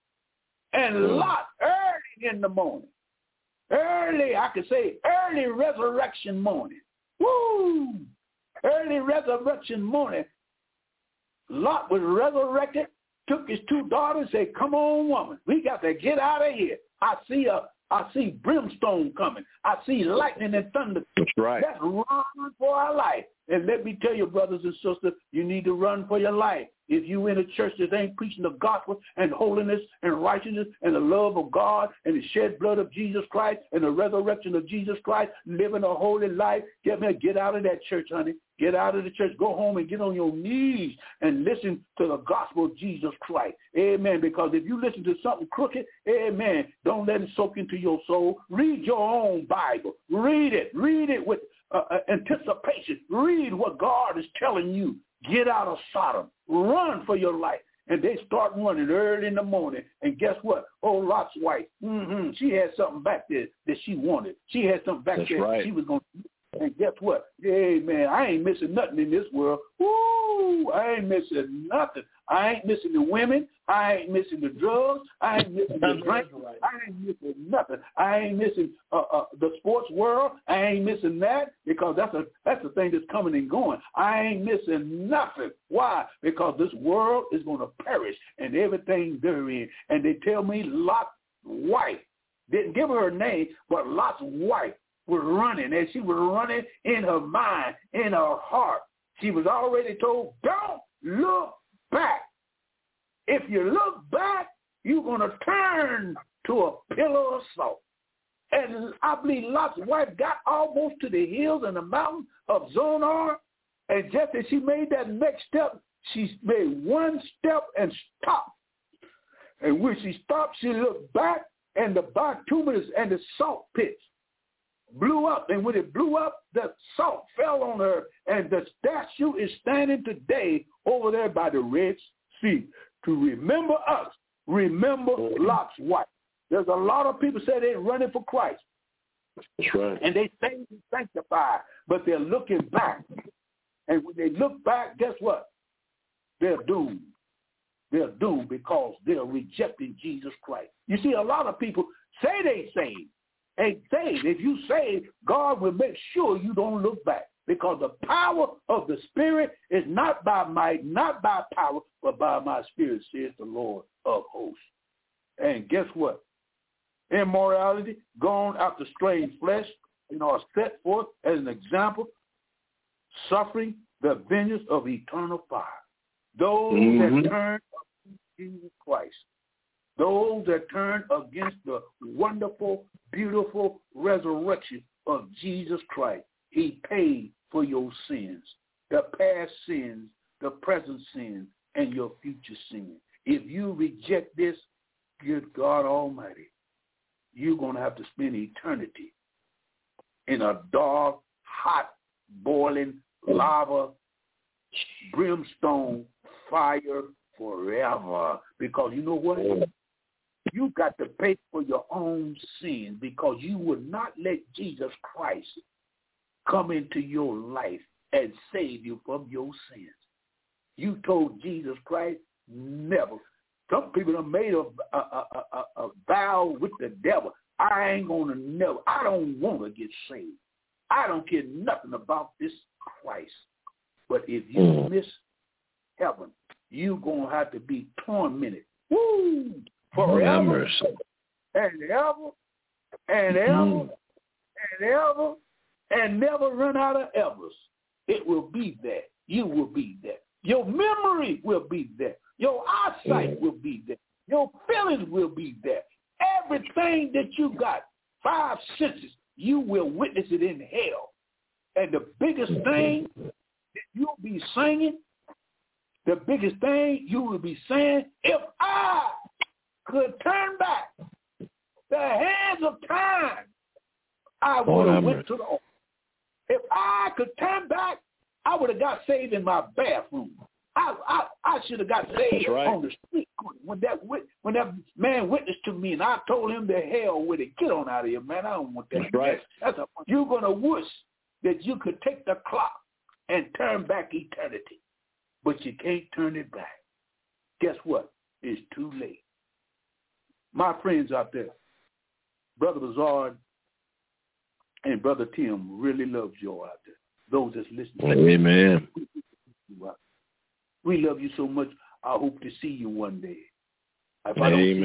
Speaker 2: And Lot, early in the morning, early resurrection morning, early resurrection morning, Lot was resurrected, took his 2 daughters, said, come on, woman, we got to get out of here. I see brimstone coming. I see lightning and thunder.
Speaker 3: That's right.
Speaker 2: Let's run for our life. And let me tell you, brothers and sisters, you need to run for your life. If you in a church that ain't preaching the gospel and holiness and righteousness and the love of God and the shed blood of Jesus Christ and the resurrection of Jesus Christ, living a holy life, get out of that church, honey. Get out of the church. Go home and get on your knees and listen to the gospel of Jesus Christ. Amen. Because if you listen to something crooked, amen, don't let it soak into your soul. Read your own Bible. Read it. Read it with anticipation. Read what God is telling you. Get out of Sodom. Run for your life. And they start running early in the morning. And guess what? Oh, Lot's wife, she had something back there that she wanted. She had something back there that she was going to. And guess what? Hey, man, I ain't missing nothing in this world. Woo! I ain't missing nothing. I ain't missing the women. I ain't missing the drugs. I ain't missing the drink. I ain't missing nothing. I ain't missing the sports world. I ain't missing that, because that's the thing that's coming and going. I ain't missing nothing. Why? Because this world is going to perish and everything therein. And they tell me Lot's wife, didn't give her name, but Lot's wife was running, and she was running in her mind, in her heart. She was already told, don't look back. If you look back, you're going to turn to a pillar of salt. And I believe Lot's wife got almost to the hills and the mountains of Zonar, and just as she made that next step, she made one step and stopped And when she stopped, she looked back, and the bituminous and the salt pits blew up. And when it blew up, the salt fell on her, and the statue is standing today over there by the Red Sea to remember us, remember Lot's wife. There's a lot of people say they're running for Christ.
Speaker 3: That's right.
Speaker 2: And they say they're sanctified, but they're looking back. And when they look back, guess what? They're doomed. They're doomed because they're rejecting Jesus Christ. You see, a lot of people say they saved. And saved. If you save, God will make sure you don't look back, because the power of the Spirit is not by might, not by power, but by my Spirit, says the Lord of hosts. And guess what? Immorality, gone after strange flesh, are set forth as an example, suffering the vengeance of eternal fire. Those that turn against Jesus Christ, those that turn against the wonderful, beautiful resurrection of Jesus Christ. He paid for your sins, the past sins, the present sins, and your future sins. If you reject this, good God Almighty, you're going to have to spend eternity in a dark, hot, boiling lava, brimstone, fire forever. Because you know what? You got to pay for your own sins, because you would not let Jesus Christ come into your life and save you from your sins. You told Jesus Christ, never. Some people have made a vow with the devil. I ain't going to never. I don't want to get saved. I don't care nothing about this Christ. But if you miss heaven, you're going to have to be tormented. Woo! Forever and ever and ever and ever, and never run out of evers. It will be there. You will be there. Your memory will be there. Your eyesight will be there. Your feelings will be there. Everything that you got, 5 senses, you will witness it in hell. And the biggest thing that you'll be singing, the biggest thing you will be saying, if I could turn back the hands of time, I would have went to the altar. If I could turn back, I would have got saved in my bathroom. I should have got saved on the street when that man witnessed to me, and I told him to hell with it. Get on out of here, man. I don't want that.
Speaker 3: That's right.
Speaker 2: You're going to wish that you could take the clock and turn back eternity, but you can't turn it back. Guess what? It's too late. My friends out there, Brother Bazard and Brother Tim really loves you out there. Those that's listening.
Speaker 3: Amen.
Speaker 2: We love you so much. I hope to see you one day. If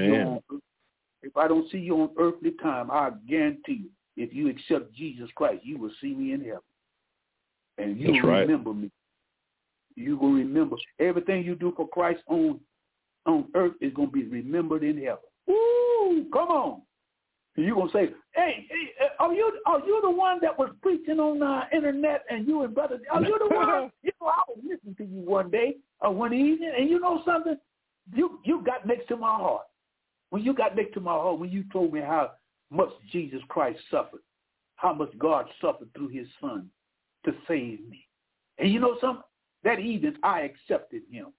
Speaker 2: I don't see you on earthly time, I guarantee you, if you accept Jesus Christ, you will see me in heaven. And you'll remember me. You're going to remember. Everything you do for Christ on earth is going to be remembered in heaven. Woo! Come on. And you're going to say, hey, are you the one that was preaching on the internet, and you and Brother, are you the one? You know, I was listening to you one day or one evening, and you know something? You got next to my heart. When you got next to my heart, when you told me how much Jesus Christ suffered, how much God suffered through his son to save me. And you know something? That evening, I accepted him.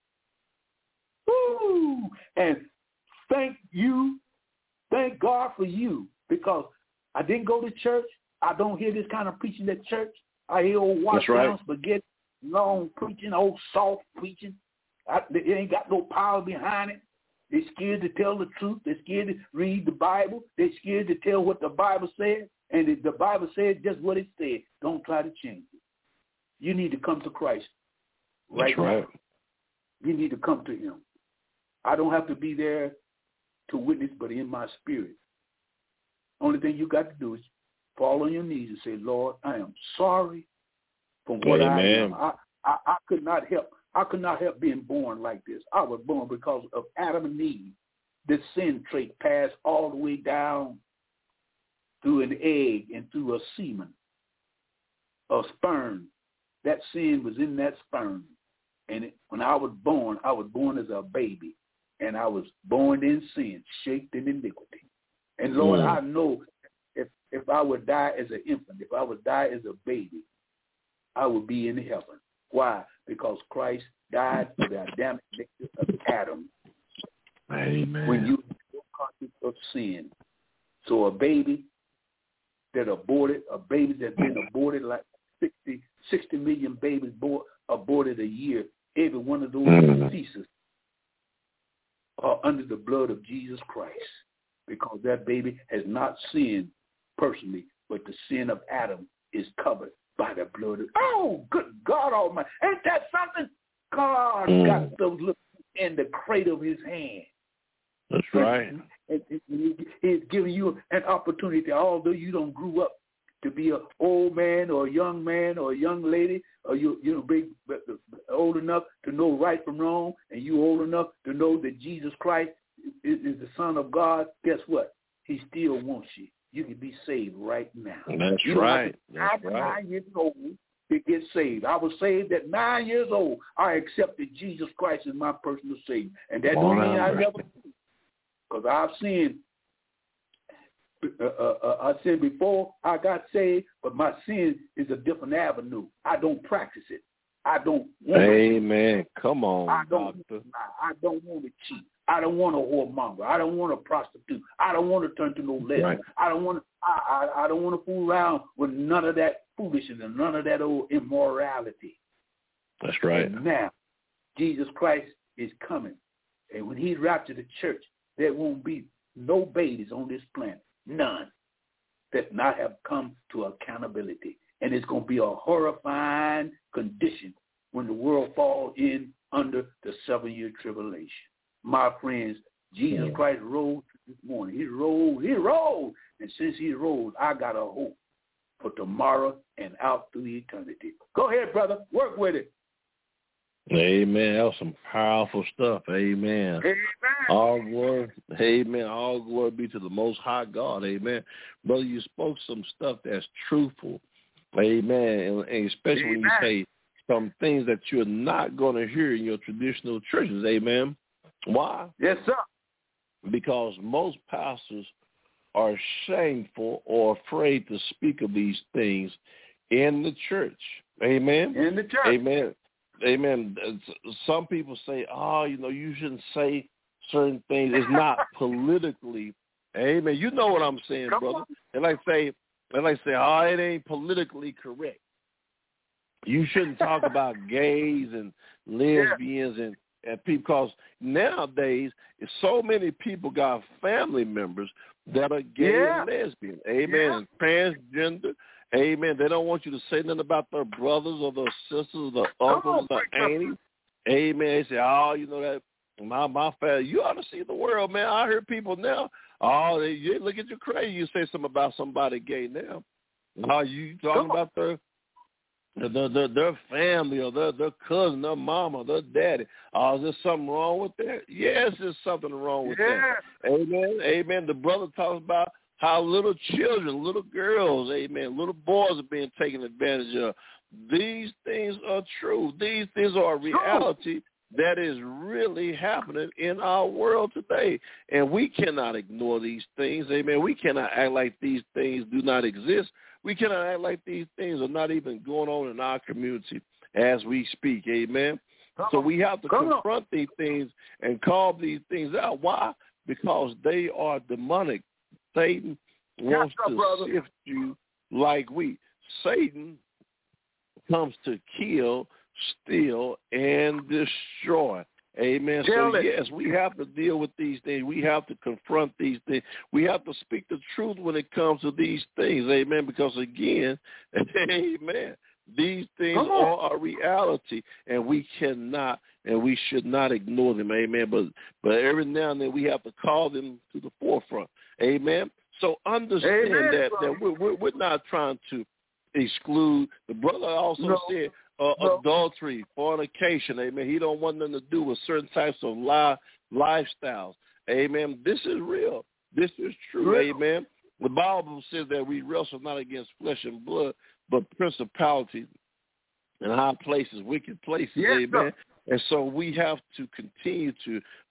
Speaker 2: Woo! And thank God for you, because I didn't go to church. I don't hear this kind of preaching at church. I hear old wash down spaghetti, long preaching, old soft preaching. They ain't got no power behind it. They're scared to tell the truth. They're scared to read the Bible. They're scared to tell what the Bible says. And if the Bible says just what it said, don't try to change it. You need to come to Christ right now. You need to come to him. I don't have to be there to witness, but in my spirit. Only thing you got to do is fall on your knees and say, Lord, I am sorry for what I am. I could not help. I could not help being born like this. I was born because of Adam and Eve. This sin trait passed all the way down through an egg and through a semen, a sperm. That sin was in that sperm. And when I was born as a baby. and I was born in sin, shaped in iniquity. And Lord, I know if I would die as an infant, if I would die as a baby, I would be in heaven. Why? Because Christ died for the Adamic nature of Adam.
Speaker 3: Amen.
Speaker 2: When you are conscious of sin. So a baby that aborted, a baby that's been aborted, like 60 million babies aborted a year, every one of those fetuses are under the blood of Jesus Christ, because that baby has not sinned personally, but the sin of Adam is covered by the blood of, oh, good God Almighty. Ain't that something? God got those little in the cradle of his hand.
Speaker 3: That's right.
Speaker 2: And he's giving you an opportunity, although you don't grew up to be an old man or a young man or a young lady, or you're big, old enough to know right from wrong, and you old enough to know that Jesus Christ is the Son of God. Guess what? He still wants you. You can be saved right now.
Speaker 3: That's
Speaker 2: you
Speaker 3: right.
Speaker 2: That's right. 9 years old to get saved. I was saved at 9 years old. I accepted Jesus Christ as my personal Savior, and that don't mean I never. Because I've sinned. I sinned before I got saved, but my sin is a different avenue. I don't practice it. I don't want
Speaker 3: Amen. Come on,
Speaker 2: Doctor. I don't want to cheat. I don't want to whoremonger. I don't want to prostitute. I don't want to turn to no lesbian. Right. I don't want to fool around with none of that foolishness and none of that old immorality.
Speaker 3: That's right.
Speaker 2: And now, Jesus Christ is coming. And when he raptures the church, there won't be no babies on this planet, none, that not have come to accountability. And it's going to be a horrifying condition when the world falls in under the 7-year tribulation. My friends, Jesus Christ rose this morning. He rose. And since he rose, I got a hope for tomorrow and out through eternity. Go ahead, brother. Work with it.
Speaker 3: Amen. That was some powerful stuff. Amen.
Speaker 2: Amen.
Speaker 3: All glory. Amen. All glory be to the Most High God. Amen. Brother, you spoke some stuff that's truthful. Amen. And especially when you say some things that you're not going to hear in your traditional churches. Amen. Why?
Speaker 2: Yes, sir.
Speaker 3: Because most pastors are shameful or afraid to speak of these things in the church. Amen.
Speaker 2: In the church.
Speaker 3: Amen. Amen. Some people say, you shouldn't say certain things. It's not politically. Amen. You know what I'm saying, brother. And like say, it ain't politically correct. You shouldn't talk about gays and lesbians and people, because nowadays so many people got family members that are gay and lesbian. Amen. Transgender. Amen. They don't want you to say nothing about their brothers or their sisters or their uncles or their aunties. Amen. They say, that my family. You ought to see the world, man. I hear people now. You look at you crazy. You say something about somebody gay now. You talking about their family or their cousin, their mama, their daddy. Is there something wrong with that? Yes, there's something wrong with that. Amen. Amen. The brother talks about how little children, little girls, amen, little boys are being taken advantage of. These things are true. These things are a reality that is really happening in our world today. And we cannot ignore these things, amen. We cannot act like these things do not exist. We cannot act like these things are not even going on in our community as we speak, amen. So we have to confront these things and call these things out. Why? Because they are demonic. Satan wants to sift you like wheat. Satan comes to kill, steal, and destroy. Amen. Yes, we have to deal with these things. We have to confront these things. We have to speak the truth when it comes to these things. Amen. Because again, amen, these things are a reality, and we cannot and we should not ignore them. Amen. But every now and then we have to call them to the forefront. Amen. So understand that we're not trying to exclude. The brother also said adultery, fornication. Amen. He don't want nothing to do with certain types of lifestyles. Amen. This is real. This is true. Amen. The Bible says that we wrestle not against flesh and blood, but principalities in high places, wicked places. Amen. And so we have to continue to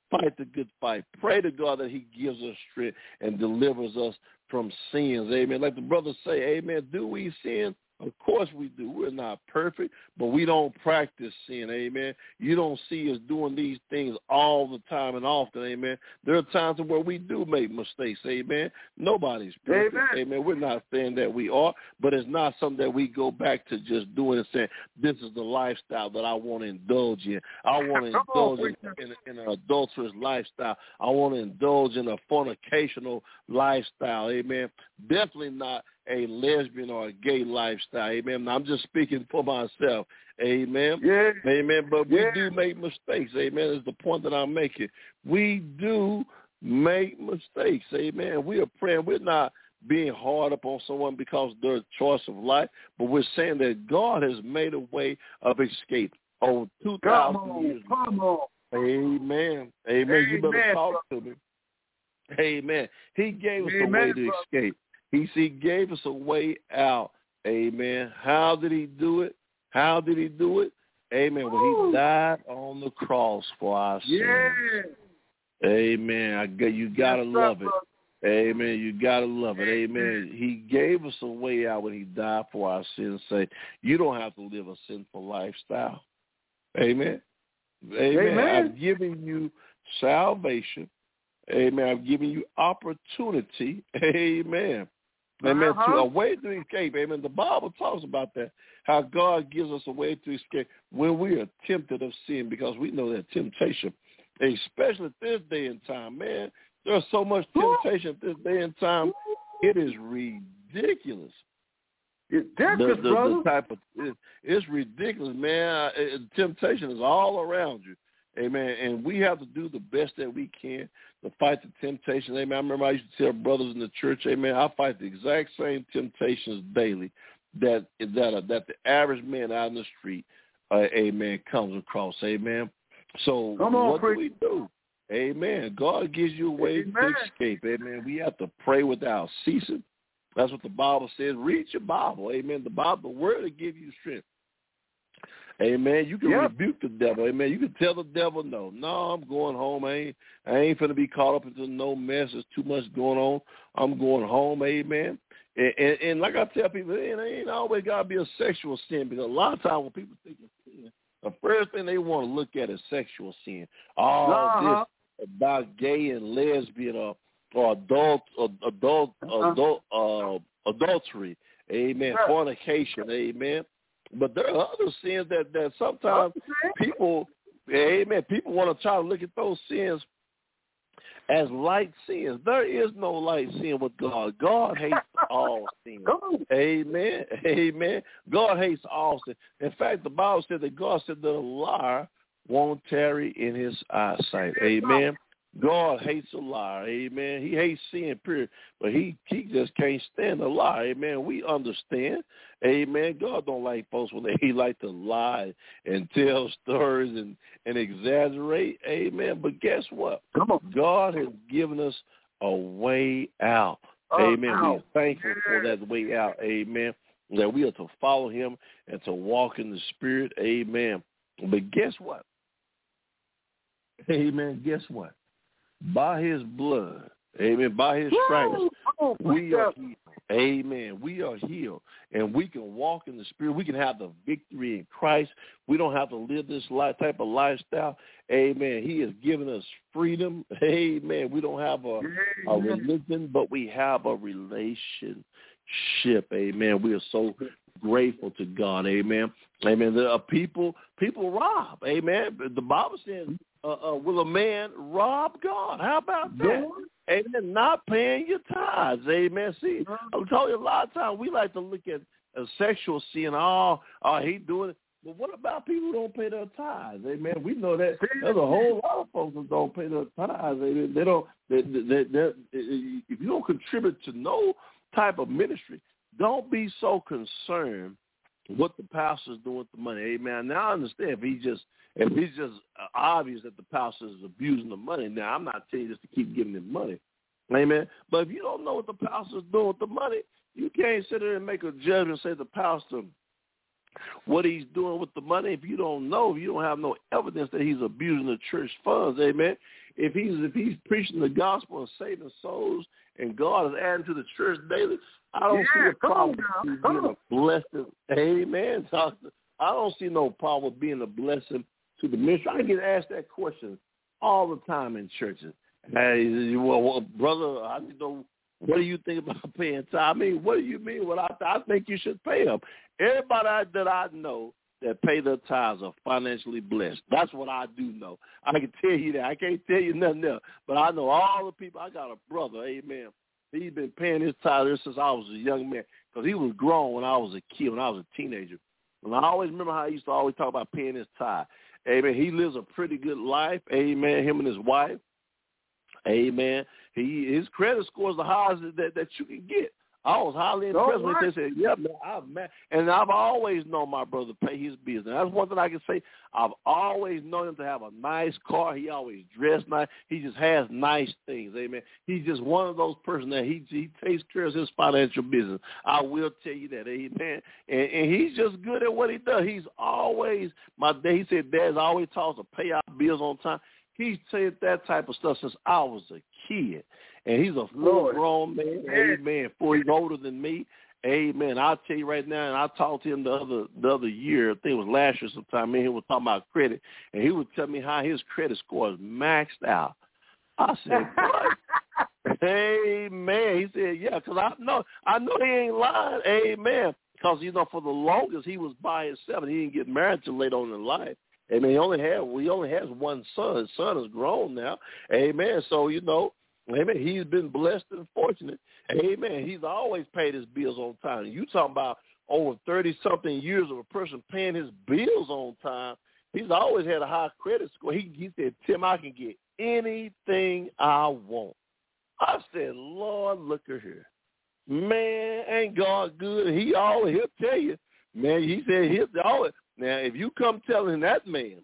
Speaker 3: fight the good fight. Pray to God that he gives us strength and delivers us from sins. Amen. Like the brothers say, amen, do we sin? Of course we do. We're not perfect, but we don't practice sin, amen. You don't see us doing these things all the time and often, amen. There are times where we do make mistakes, amen. Nobody's perfect, amen. We're not saying that we are, but it's not something that we go back to just doing and saying, this is the lifestyle that I want to indulge in. I want to indulge in an adulterous lifestyle. I want to indulge in a fornicational lifestyle, amen. Definitely not a lesbian or a gay lifestyle, amen. I'm just speaking for myself, amen.
Speaker 2: Yeah.
Speaker 3: Amen. But we do make mistakes, amen, is the point that I'm making. We do make mistakes, amen. We are praying. We're not being hard upon someone because of their choice of life, but we're saying that God has made a way of escape over 2,000 years ago.
Speaker 2: Come on.
Speaker 3: Amen. Amen. You better talk to me. Amen. He gave us a way to escape. He gave us a way out. Amen. How did he do it? How did he do it? Amen. When he died on the cross for our sins. Amen. You got to love it. Amen. You got to love it. Amen. He gave us a way out when he died for our sins. Say, you don't have to live a sinful lifestyle. Amen. Amen. I've given you salvation. Amen. I've given you opportunity. Amen. Amen. To a way to escape. Amen. The Bible talks about that, how God gives us a way to escape when we are tempted of sin, because we know that temptation, especially at this day and time, man, there's so much temptation at this day and time. It is ridiculous.
Speaker 2: It's ridiculous, brother.
Speaker 3: It's ridiculous, man. Temptation is all around you. Amen. And we have to do the best that we can to fight the temptation. Amen. I remember I used to tell brothers in the church, amen, I fight the exact same temptations daily that the average man out in the street, amen, comes across. Amen. So what do we do? Amen. God gives you a way to escape. Amen. We have to pray without ceasing. That's what the Bible says. Read your Bible. Amen. The Bible, the word will give you strength. Amen. You can rebuke the devil. Amen. You can tell the devil, no, I'm going home. I ain't finna be caught up into no mess. There's too much going on. I'm going home. Amen. And like I tell people, it ain't always got to be a sexual sin, because a lot of times when people think of sin, the first thing they want to look at is sexual sin. All this about gay and lesbian or adultery. Amen. Fornication. Amen. But there are other sins that sometimes people want to try to look at those sins as light sins. There is no light sin with God. God hates all sin. Amen. Amen. God hates all sin. In fact, the Bible said that God said that a liar won't tarry in his eyesight. Amen. God hates a liar, amen. He hates sin, period. But he just can't stand a lie, amen. We understand, amen. God don't like folks when they like to lie and tell stories and exaggerate, amen. But guess what? God has given us a way out, amen. We are thankful for that way out, amen, that we are to follow him and to walk in the Spirit, amen. But guess what? Amen, guess what? By his blood, amen, by his stripes, we are healed. Amen. We are healed, and we can walk in the Spirit. We can have the victory in Christ. We don't have to live this type of lifestyle. Amen. He has given us freedom. Amen. We don't have a religion, but we have a relationship. Amen. We are so grateful to God. Amen. Amen. There are people rob. Amen. The Bible says, will a man rob God? How about that? Amen. Not paying your tithes. Amen. See, I'm telling you, a lot of times we like to look at sexual sin. He doing it. But what about people who don't pay their tithes? Amen. We know that there's a whole lot of folks that don't pay their tithes. They don't. If you don't contribute to no type of ministry, don't be so concerned what the pastor's doing with the money. Amen. Now I understand if it's just obvious that the pastor is abusing the money. Now I'm not telling you just to keep giving him money. Amen. But if you don't know what the pastor's doing with the money, you can't sit there and make a judgment and say the pastor what he's doing with the money. If you don't know, if you don't have no evidence that he's abusing the church funds, amen. If he's preaching the gospel and saving souls, and God is adding to the church daily, I don't see a problem with being a blessing. Amen, doctor. I don't see no problem with being a blessing to the ministry. I get asked that question all the time in churches. Hey, well, brother, I need to know, what do you think about paying tithe? I mean, what do you mean? Well, I think you should pay them. Everybody that I know that pay their tithes are financially blessed. That's what I do know. I can tell you that. I can't tell you nothing else. But I know all the people. I got a brother, amen. He's been paying his tithes since I was a young man, because he was grown when I was a kid, when I was a teenager. And I always remember how he used to always talk about paying his tithe. Amen. He lives a pretty good life. Amen. Him and his wife. Amen. His credit score is the highest that you can get. I was highly impressed when they said, yeah, man, and I've always known my brother pay his bills. And that's one thing I can say. I've always known him to have a nice car. He always dressed nice. He just has nice things. Amen. He's just one of those persons that he takes care of his financial business. I will tell you that. Amen. And he's just good at what he does. He's always, he said, Dad's always taught us to pay our bills on time. He's said that type of stuff since I was a kid. And he's a full-grown man, amen, 4 years older than me, amen. I'll tell you right now, and I talked to him the other year, I think it was last year sometime, me and he was talking about credit, and he would tell me how his credit score is maxed out. I said, what? Amen. He said, yeah, because I know he ain't lying, amen, because, for the longest he was by himself, and he didn't get married till late on in life. Amen. He only has one son. His son is grown now. Amen. So, amen, he's been blessed and fortunate. Amen. He's always paid his bills on time. You talking about over 30-something years of a person paying his bills on time. He's always had a high credit score. He said, Tim, I can get anything I want. I said, Lord, look at here. Man, ain't God good? He'll tell you. Man, he said he'll always. Now, if you come telling that man,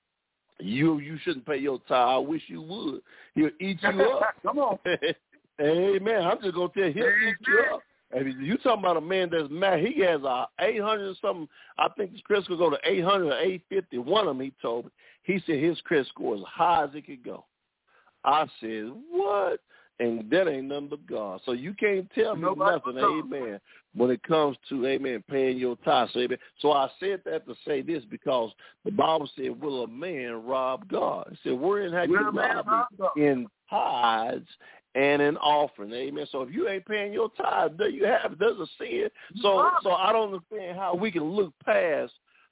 Speaker 3: you shouldn't pay your tithe, I wish you would. He'll eat you up. Come on. Amen. I'm just going to tell you, he'll eat you up. If you talking about a man that's married, he has 800 and something. I think his credit score go to 800 or 850. One of them, he told me. He said his credit score is as high as it could go. I said, what? And that ain't nothing but God. So you can't tell me nothing, amen, when it comes to, amen, paying your tithes. So, amen. So I said that to say this because the Bible said, will a man rob God? It said, wherein have you robbed me? In tithes and in offering, amen. So if you ain't paying your tithes, there you have it. There's a sin. So I don't understand how we can look past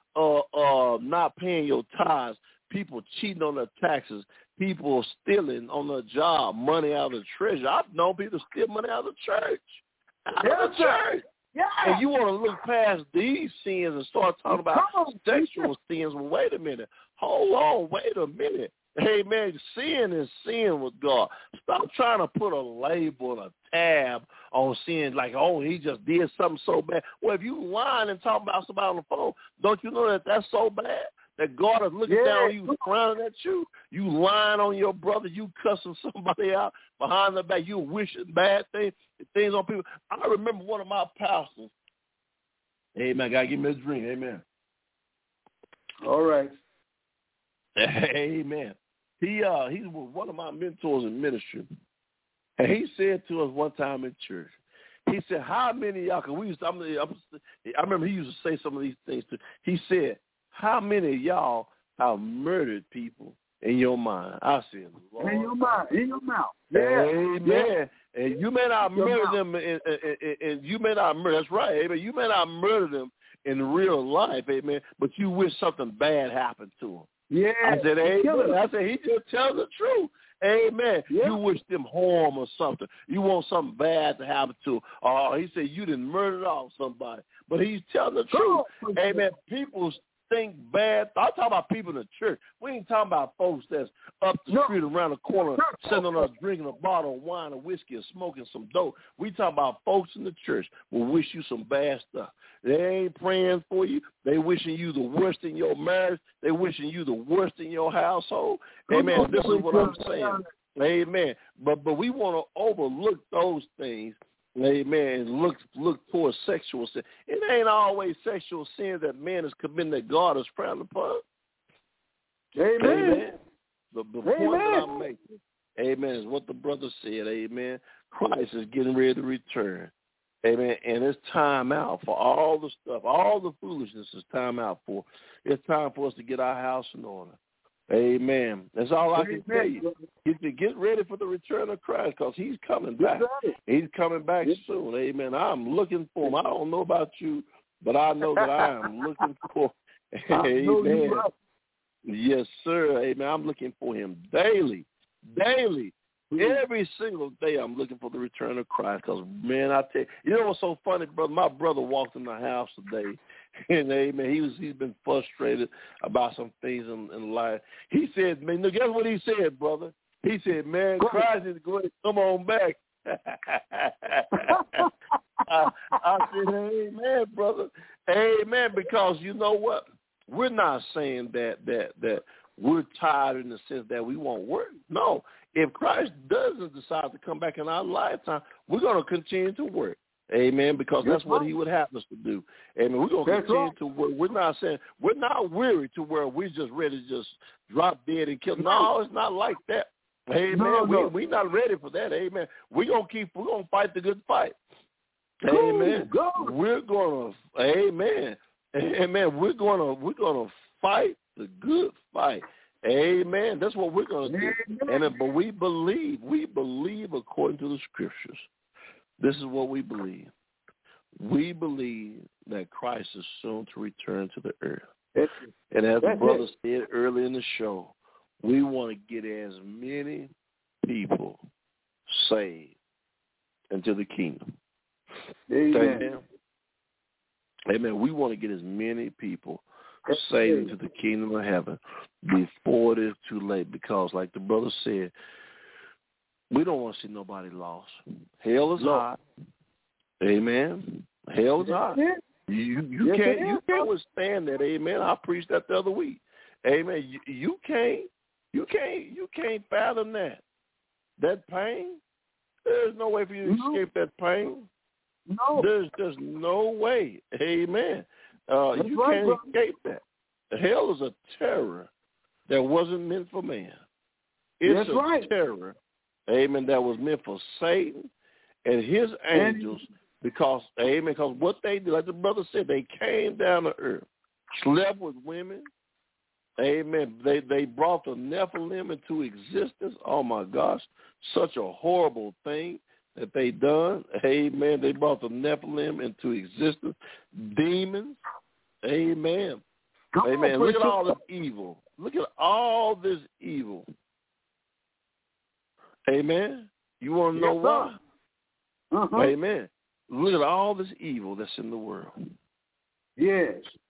Speaker 3: not paying your tithes, people cheating on their taxes, people stealing on their job, money out of the treasury. I've known people steal money out of the church. Yeah. And you want to look past these sins and start talking about sexual sins. Well, wait a minute. Hold on. Wait a minute. Hey, man, sin is sin with God. Stop trying to put a label and a tab on sin like, oh, he just did something so bad. Well, if you lying and talking about somebody on the phone, don't you know that that's so bad? That God is looking down on you, frowning at you. You lying on your brother. You cussing somebody out behind the back. You wishing bad things on people. I remember one of my pastors. Amen. God, give me a drink. Amen.
Speaker 2: All right.
Speaker 3: Amen. He was one of my mentors in ministry. And he said to us one time in church, he said, how many of y'all, because I remember he used to say some of these things too. He said, how many of y'all have murdered people in your mind? I said, Lord.
Speaker 2: In your mind, in your mouth.
Speaker 3: Yeah. Amen. Yeah. And you may not murder them, and you may not murder. That's right. Amen. You may not murder them in real life, amen, but you wish something bad happened to them.
Speaker 2: Yeah.
Speaker 3: I said, amen. I said, he just tells the truth. Amen. Yeah. You wish them harm or something. You want something bad to happen to them. Or he said, you didn't murder off somebody. But he's telling the truth. Amen. People think bad. I'm talking about people in the church. We ain't talking about folks that's up the street around the corner sitting on us drinking a bottle of wine or whiskey or smoking some dope. We talking about folks in the church will wish you some bad stuff. They ain't praying for you. They wishing you the worst in your marriage. They wishing you the worst in your household. Amen. This is what I'm saying. Amen. But we want to overlook those things Amen. And look towards sexual sin. It ain't always sexual sin that man is committing that God is frowned upon.
Speaker 2: Amen.
Speaker 3: Amen. The point that I'm making, amen, is what the brother said. Amen. Christ is getting ready to return. Amen. And it's time out for all the stuff, all the foolishness is time out for. It's time for us to get our house in order. Amen. That's all I can tell you. You can get ready for the return of Christ because he's coming back. He's coming back soon. Amen. I'm looking for him. I don't know about you, but I know that I am looking for him. Amen. Yes, sir. Amen. I'm looking for him daily. Every single day I'm looking for the return of Christ because, man, I tell you, you know what's so funny, brother? My brother walked in the house today, and, amen, he's been frustrated about some things in life. He said, man, guess what he said, brother? He said, man, Christ is going to come on back. I said, amen, brother. Amen, because you know what? We're not saying that we're tired in the sense that we won't work. No. If Christ doesn't decide to come back in our lifetime, we're going to continue to work. Amen, because that's what he would have us to do. Amen. We're going to continue to work. We're not saying, we're not weary to where we're just ready to just drop dead and kill. No, it's not like that. Amen. We're not ready for that. Amen. We're going to fight the good fight. Amen. We're going to, amen. Amen. We're going to fight the good fight. Amen. That's what we're going to do. Amen. But we believe according to the scriptures. This is what we believe. We believe that Christ is soon to return to the earth. And as the brother said earlier in the show, we want to get as many people saved into the kingdom. Amen. Amen. We want to get as many people saved into the kingdom of heaven before it is too late because, like the brother said, we don't want to see nobody lost. Hell is hot. Amen. Hell is hot. You can't withstand that. Amen. I preached that the other week. Amen. You can't fathom that. That pain. There's no way for you to escape that pain. No. There's no way. Amen. You can't escape that. Hell is a terror that wasn't meant for man. It's a terror, amen, that was meant for Satan and his angels because what they did, like the brother said, they came down to earth, slept with women, amen. They brought the Nephilim into existence. Oh, my gosh, such a horrible thing that they done. Amen. They brought the Nephilim into existence. Demons. Amen. Amen. Look at all this evil. Look at all this evil. Amen. You want to know why? Amen. Look at all this evil that's in the world.
Speaker 2: Yes.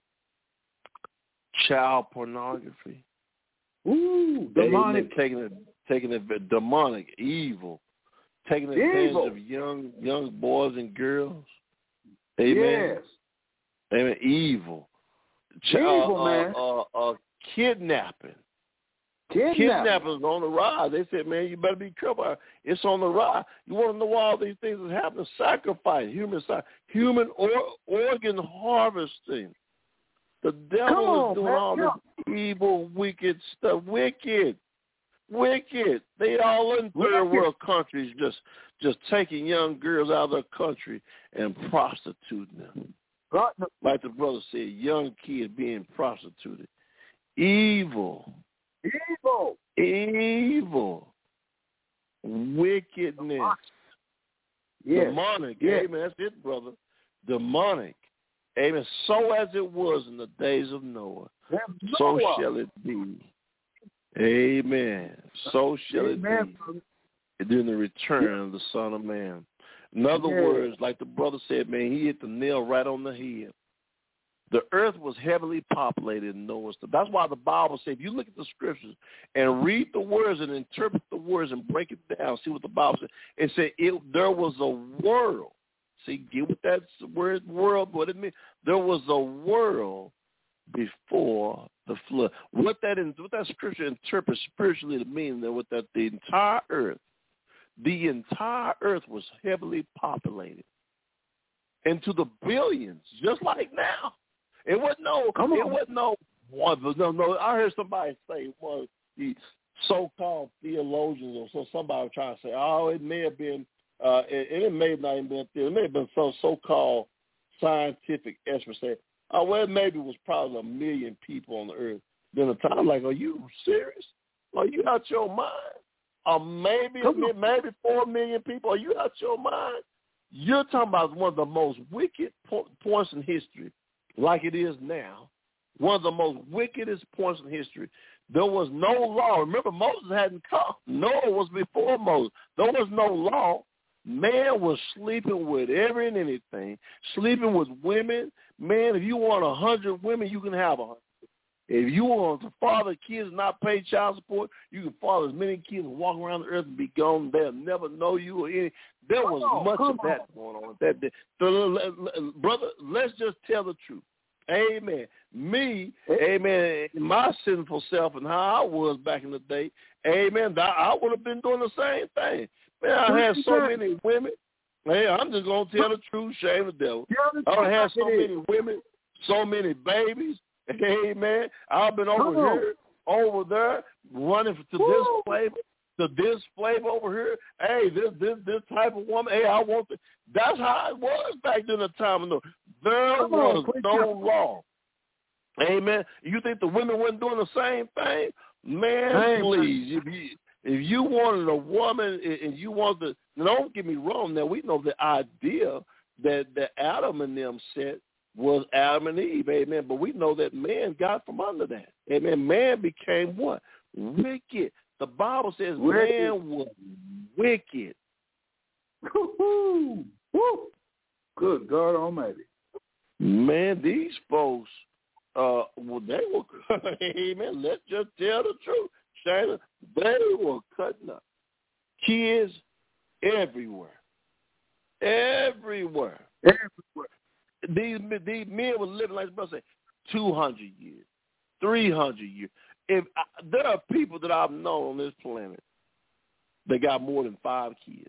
Speaker 3: Child pornography.
Speaker 2: Ooh, demonic.
Speaker 3: Taking it demonic, evil. Taking advantage of young boys and girls. Amen.
Speaker 2: Yes.
Speaker 3: Amen. Evil. Kidnapping. Kidnapping is on the rise. They said, man, you better be careful. It's on the rise. You want to know all these things that happen? Sacrifice, human organ harvesting. The devil is doing all this evil, wicked stuff. Wicked. They all in third world countries just taking young girls out of their country and prostituting them. Like the brother said, young kids being prostituted. Evil. Wickedness. Demonic. Amen. That's it, brother. Demonic. Amen. So as it was in the days of Noah, so shall it be. Amen. So shall it be during the return of the Son of Man. In other words, like the brother said, man, he hit the nail right on the head. The earth was heavily populated in Noah's time. That's why the Bible says, if you look at the scriptures and read the words and interpret the words and break it down, see what the Bible says. It said there was a world. See, get with that word world, what it means. There was a world before the flood. What that scripture interprets spiritually to mean that the entire earth, the entire earth was heavily populated into the billions, just like now. It wasn't no I heard somebody say one of the so-called theologians or somebody was trying to say, it may have been, it may have not even been, it may have been some so-called scientific experts say, it maybe was probably 1 million people on the earth. Then the time, like, are you serious? Are you out your mind? Maybe 4 million people. Are you out your mind? You're talking about one of the most wicked points in history, like it is now. One of the most wickedest points in history. There was no law. Remember, Moses hadn't come. Noah was before Moses. There was no law. Man was sleeping with every and anything, sleeping with women. Man, if you want 100 women, you can have 100. If you want to father kids and not pay child support, you can father as many kids and walk around the earth and be gone. They'll never know you or any. There was much of that going on that day. So, brother, let's just tell the truth. Amen. Me, amen, my sinful self and how I was back in the day, amen, I would have been doing the same thing. Man, I had so many women. Hey, I'm just going to tell the truth, shame the devil. I had so many women, so many babies. Amen. I've been over there, running to this flavor over here. Hey, this type of woman. Hey, I want to. That's how it was back in the time of Noah. There was no law. Amen. You think the women weren't doing the same thing? Man, please. If you wanted a woman and you wanted to, don't get me wrong. Now, we know the idea that Adam and them set was Adam and Eve, amen. But we know that man got from under that. Amen. Man became what? Wicked. The Bible says man was wicked.
Speaker 2: Woo-hoo. Woo. Good God Almighty.
Speaker 3: Man, these folks, they were, amen, let's just tell the truth. Shayna, they were cutting up. Kids everywhere. Everywhere. These men were living, like brother said, 200 years, 300 years. There are people that I've known on this planet that got more than 5 kids.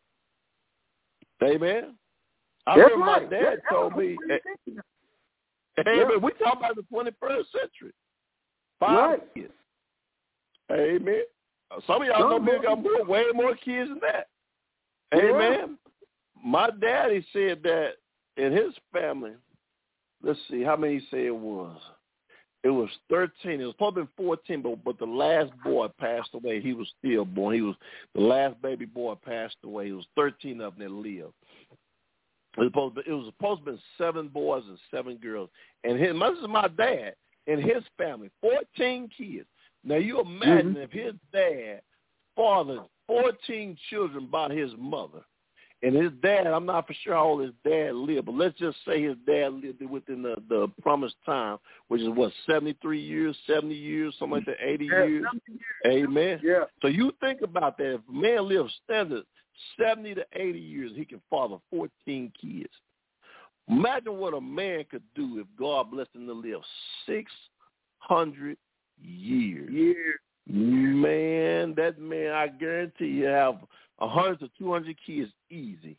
Speaker 3: Amen? I remember my dad told me, amen, we talking about the 21st century. 5 kids. Amen. Some of y'all know me got way more kids than that. Amen. My daddy said that in his family, let's see, how many he said it was? It was 13. It was probably 14, but the last boy passed away. He was stillborn. The last baby boy passed away. It was 13 of them that lived. It was supposed to be 7 boys and 7 girls. And this is my dad and his family, 14 kids. Now, you imagine if his dad fathered 14 children by his mother, and his dad, I'm not for sure how old his dad lived, but let's just say his dad lived within the promised time, which is, 73 years, 70 years, something like that, 80 years. Amen. Yeah. So you think about that. If a man lives standard 70 to 80 years, he can father 14 kids. Imagine what a man could do if God blessed him to live 600 years. Man, that man, I guarantee you have 100 to 200 kids easy.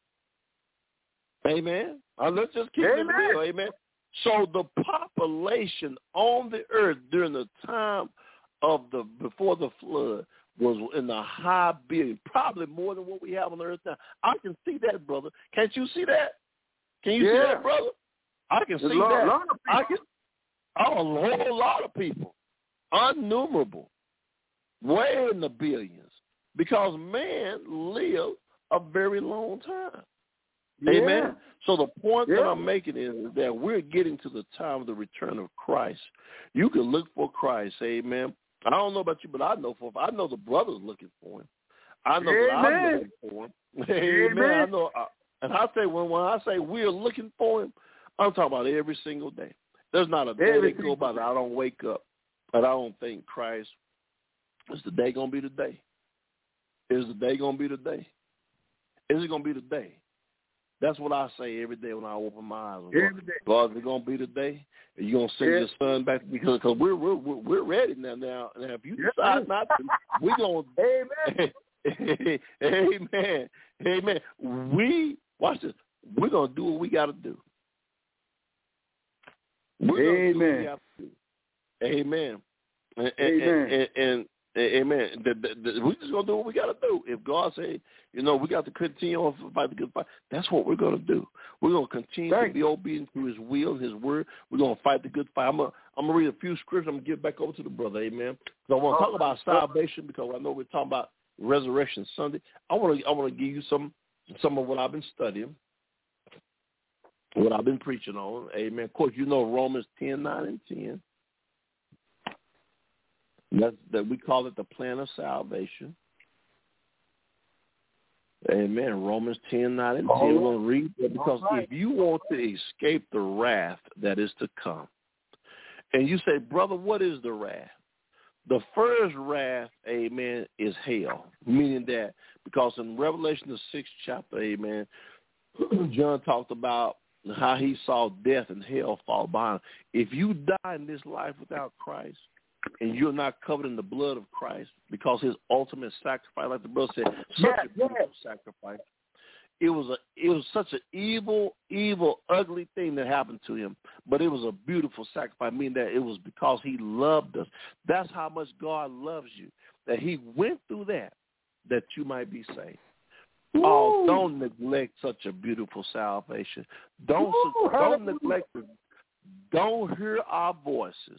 Speaker 3: Amen. Let's just keep it real. Amen. So the population on the earth during the time of before the flood was in the high billion, probably more than what we have on the earth now. I can see that, brother. Can't you see that? Can you see that, brother? I can see that. A whole lot of people. Innumerable. Way in the billions. Because man lived a very long time. Amen. So the point that I'm making is that we're getting to the time of the return of Christ. You can look for Christ. Amen. I don't know about you, but I know the brothers looking for him. I know that I'm looking for him. Amen. I know. And I say when I say we're looking for him, I'm talking about every single day. There's not a day that go by that I don't wake up and I don't think Christ is the day going to be the day. Is the day going to be the day? Is it going to be the day? That's what I say every day when I open my eyes. God, is it going to be the day? Are you going to send your son back? Because we're ready now. Now, if you decide not to, we're going to. Amen. Amen. Watch this. We're going to do what we got to do. We're going to do what we have to do. Amen. And amen. We're just going to do what we got to do. If God say, we got to continue on to fight the good fight, that's what we're going to do. We're going to continue to be obedient to his will and his word. We're going to fight the good fight. I'm going to read a few scriptures. I'm going to give back over to the brother. Amen. Because I want to talk about salvation, because I know we're talking about Resurrection Sunday. I want to give you some of what I've been studying, what I've been preaching on. Amen. Of course, Romans 10:9 and 10. That we call it the plan of salvation. Amen. Romans 10:9 and 10. We're going to read that, because if you want to escape the wrath that is to come, and you say, brother, what is the wrath? The first wrath, amen, is hell, meaning that, because in Revelation the 6th chapter, amen, John talked about how he saw death and hell fall behind. If you die in this life without Christ, and you're not covered in the blood of Christ, because his ultimate sacrifice, like the brother said, such a beautiful sacrifice. It was such an evil, ugly thing that happened to him, but it was a beautiful sacrifice, meaning that it was because he loved us. That's how much God loves you, that he went through that you might be saved. Oh, don't neglect such a beautiful salvation. Don't neglect it. Don't hear our voices.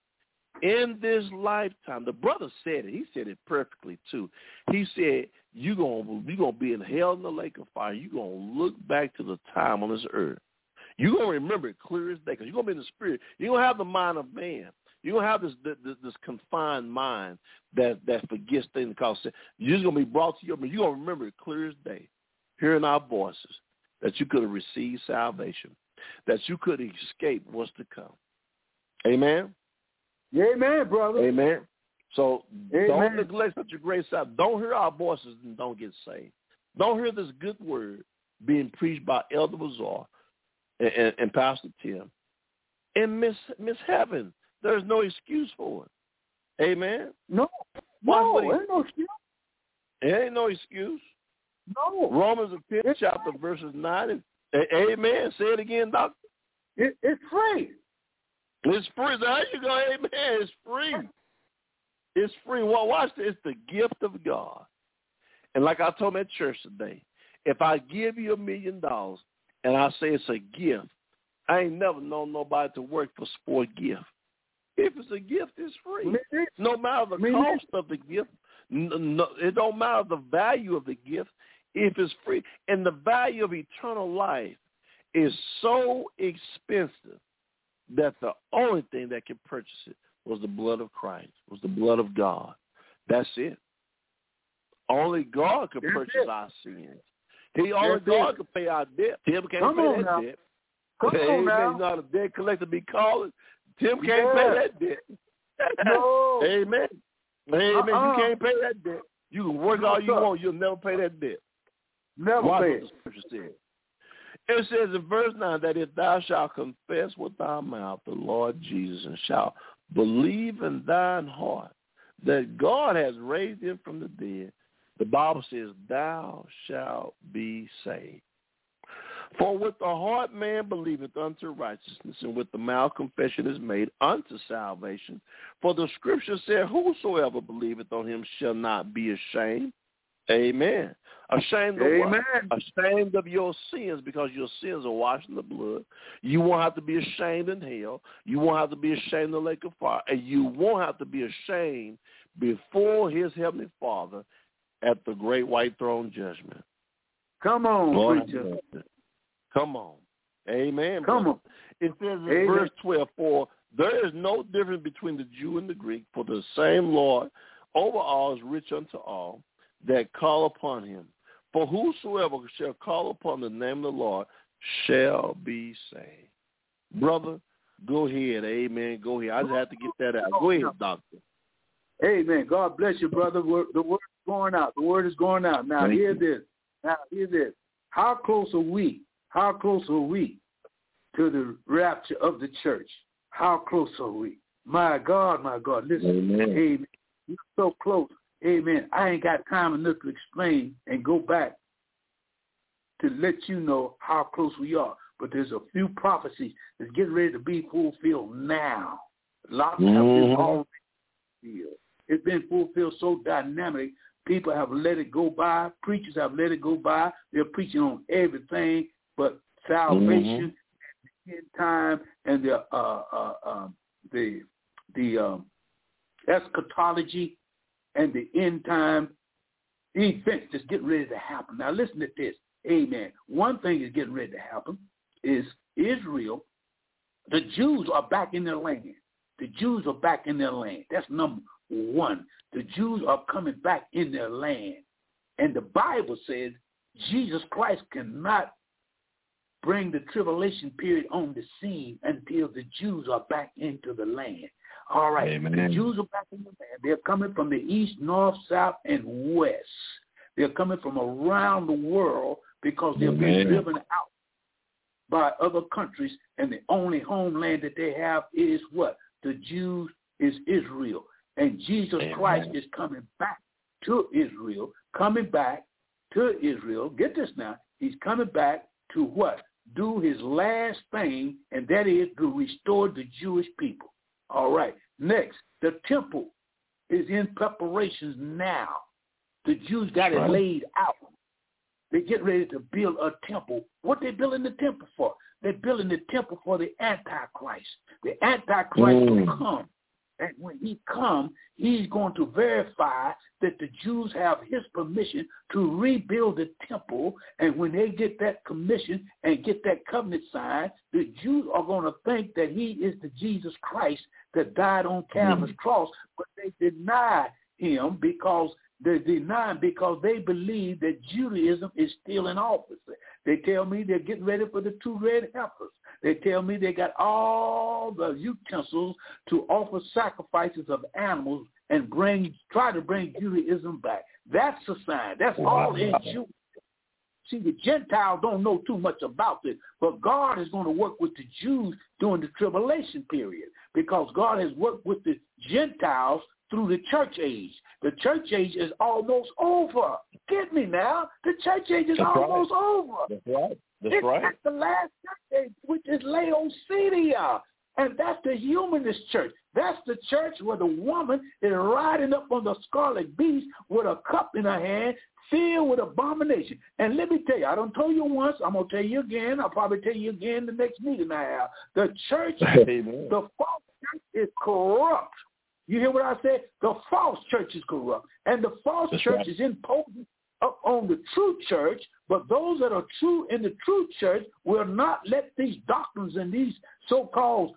Speaker 3: In this lifetime, the brother said it. He said it perfectly, too. He said, you're gonna be in hell in the lake of fire. You're going to look back to the time on this earth. You're going to remember it clear as day, because you're going to be in the spirit. You're going to have the mind of man. You're going to have this confined mind that forgets things. Because you're just going to be brought to your mind. You're going to remember it clear as day, hearing our voices, that you could have received salvation, that you could escape what's to come. Amen?
Speaker 2: Amen, brother.
Speaker 3: Amen. So don't neglect such a great salvation. Don't hear our voices and don't get saved. Don't hear this good word being preached by Elder Bazaar and Pastor Tim and miss heaven. There's no excuse for it. Amen.
Speaker 2: No, ain't no excuse.
Speaker 3: It ain't no excuse.
Speaker 2: No.
Speaker 3: Romans the 10th chapter, verses 9. Amen. Say it again, doctor.
Speaker 2: It's free.
Speaker 3: It's free. There you go. Amen. It's free. It's free. Well, watch this. It's the gift of God. And like I told my church today, if I give you $1 million and I say it's a gift, I ain't never known nobody to work for sport gift. If it's a gift, it's free. No matter the cost of the gift, no, it don't matter the value of the gift, if it's free. And the value of eternal life is so expensive that the only thing that can purchase it was the blood of Christ, was the blood of God. That's it. Only God could purchase our sins. Only God could pay our debt. Tim can't pay that debt. Amen. You know how the debt collector be calling? Tim can't pay that debt.
Speaker 2: No.
Speaker 3: Amen. Amen. You can't pay that debt. You can work all you want. You'll never pay that debt.
Speaker 2: Never pay.
Speaker 3: Watch what the scripture says. It says in verse 9 that if thou shalt confess with thy mouth the Lord Jesus and shalt believe in thine heart that God has raised him from the dead, the Bible says thou shalt be saved. For with the heart man believeth unto righteousness, and with the mouth confession is made unto salvation. For the scripture said, whosoever believeth on him shall not be ashamed. Amen. Ashamed of what? Ashamed of your sins, because your sins are washed in the blood. You won't have to be ashamed in hell. You won't have to be ashamed in the lake of fire. And you won't have to be ashamed before his heavenly Father at the great white throne judgment.
Speaker 2: Come on, preacher.
Speaker 3: Come on. Amen.
Speaker 2: Come on.
Speaker 3: It says in verse 12, for there is no difference between the Jew and the Greek, for the same Lord over all is rich unto all that call upon him. For whosoever shall call upon the name of the Lord shall be saved. Brother, go ahead. Amen. Go ahead. I just have to get that out. Go ahead, doctor.
Speaker 2: Amen. God bless you, brother. The word is going out. The word is going out. Now, hear this. How close are we? How close are we to the rapture of the church? How close are we? My God, my God. Listen. Amen. You're so close. Amen. I ain't got time enough to explain and go back to let you know how close we are. But there's a few prophecies that's getting ready to be fulfilled now. Lots have been already fulfilled. It's been fulfilled so dynamic. People have let it go by. Preachers have let it go by. They're preaching on everything but salvation, and the end time, and the eschatology and the end time events that's getting ready to happen. Now listen to this. Amen. One thing is getting ready to happen is Israel. The Jews are back in their land. The Jews are back in their land. That's number one. The Jews are coming back in their land. And the Bible says Jesus Christ cannot bring the tribulation period on the scene until the Jews are back into the land. All right. Amen. The Jews are back in the land. They're coming from the east, north, south, and west. They're coming from around the world because they're being driven out by other countries, and the only homeland that they have is what? The Jews is Israel. And Jesus Christ is coming back to Israel, Get this now. He's coming back to what? Do his last thing, and that is to restore the Jewish people. All right. Next, the temple is in preparations now. The Jews got it laid out. They get ready to build a temple. What they building the temple for? They're building the temple for the Antichrist. The Antichrist will come. And when he comes, he's going to verify that the Jews have his permission to rebuild the temple. And when they get that commission and get that covenant signed, the Jews are going to think that he is the Jesus Christ that died on Calvary's cross. But they deny him because they believe that Judaism is still in office. They tell me they're getting ready for the two red heifers. They tell me they got all the utensils to offer sacrifices of animals and try to bring Judaism back. That's a sign. That's all in Judaism. See, the Gentiles don't know too much about this, but God is going to work with the Jews during the tribulation period because God has worked with the Gentiles through the church age. The church age is almost over. Get me now. The church age is almost over.
Speaker 3: That's right.
Speaker 2: It's at the last church age, which is Laodicea. And that's the humanist church. That's the church where the woman is riding up on the scarlet beast with a cup in her hand filled with abomination. And let me tell you, I don't tell you once, I'm going to tell you again. I'll probably tell you again the next meeting I have. The church, the false church is corrupt. You hear what I said? The false church is corrupt. And the false church is imposing up on the true church, but those that are true in the true church will not let these doctrines and these so-called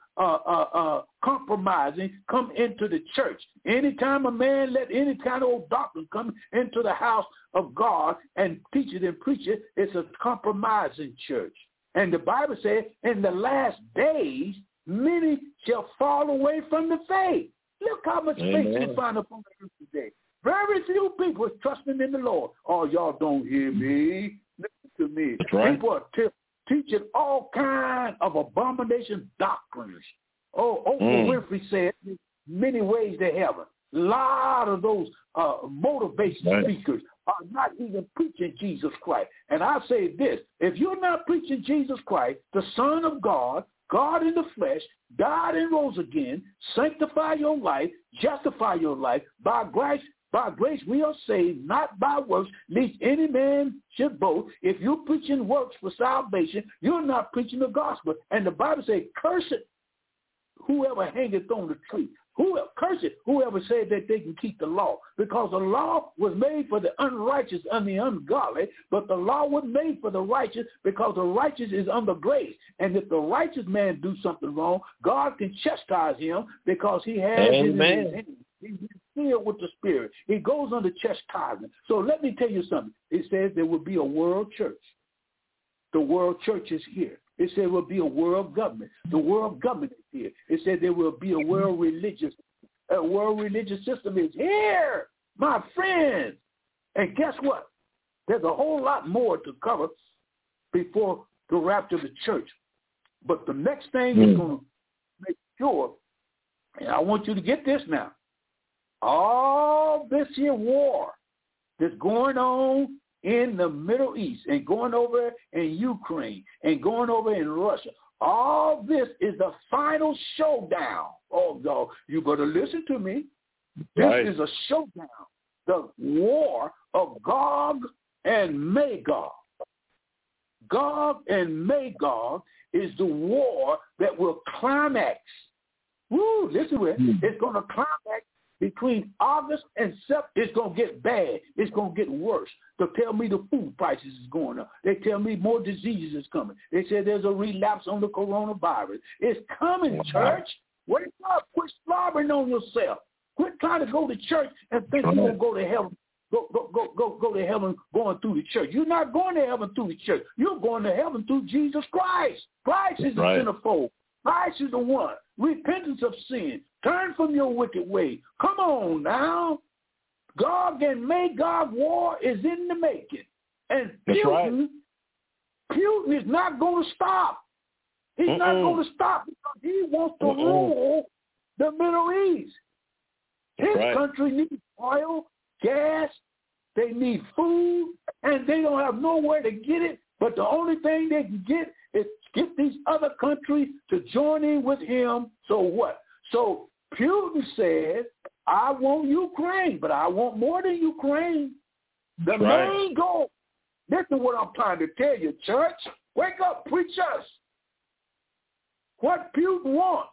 Speaker 2: compromising come into the church. Anytime a man let any kind of old doctrine come into the house of God and teach it and preach it, it's a compromising church. And the Bible says, in the last days, many shall fall away from the faith. Look how much faith you find upon the earth today. Very few people are trusting in the Lord. Oh, y'all don't hear me. Listen to me.
Speaker 3: Right.
Speaker 2: People are teaching all kinds of abomination doctrines. Oh, Oprah Winfrey said many ways to heaven. A lot of those motivation speakers are not even preaching Jesus Christ. And I say this, if you're not preaching Jesus Christ, the Son of God, God in the flesh, died and rose again, sanctify your life, justify your life. By grace we are saved, not by works, lest any man should boast. If you're preaching works for salvation, you're not preaching the gospel. And the Bible says, curse it, whoever hangeth on the tree. Curse it, whoever said that they can keep the law. Because the law was made for the unrighteous and the ungodly, but the law was made for the righteous because the righteous is under grace. And if the righteous man do something wrong, God can chastise him because he has it in his hand. He's filled with the Spirit. He goes under chastisement. So let me tell you something. It says there will be a world church. The world church is here. It said there will be a world government. The world government is here. It said there will be a world religious system is here, my friends. And guess what? There's a whole lot more to cover before the rapture of the church. But the next thing is going to make sure, and I want you to get this now, all this here war that's going on in the Middle East and going over in Ukraine and going over in Russia, all this is the final showdown. Oh, no, you better listen to me.
Speaker 3: Right.
Speaker 2: This is a showdown, the war of Gog and Magog. Gog and Magog is the war that will climax. Woo, listen to it. It's going to climax between August and September. It's going to get bad. It's going to get worse. They tell me the food prices is going up. They tell me more diseases is coming. They say there's a relapse on the coronavirus. It's coming, church. Wake up. Quit slobbering on yourself. Quit trying to go to church and think you're going to go to heaven. Go to heaven going through the church. You're not going to heaven through the church. You're going to heaven through Jesus Christ. Christ is the centerfold. Christ is the one. Repentance of sin. Turn from your wicked way. Come on now. Gog and Magog war is in the making. And Putin is not going to stop. He's not going to stop because he wants to rule the Middle East. His country needs oil, gas, they need food, and they don't have nowhere to get it. But the only thing they can get is get these other countries to join in with him. So what? So Putin said, I want Ukraine, but I want more than Ukraine. The main goal, this is what I'm trying to tell you, church. Wake up, preachers. What Putin wants,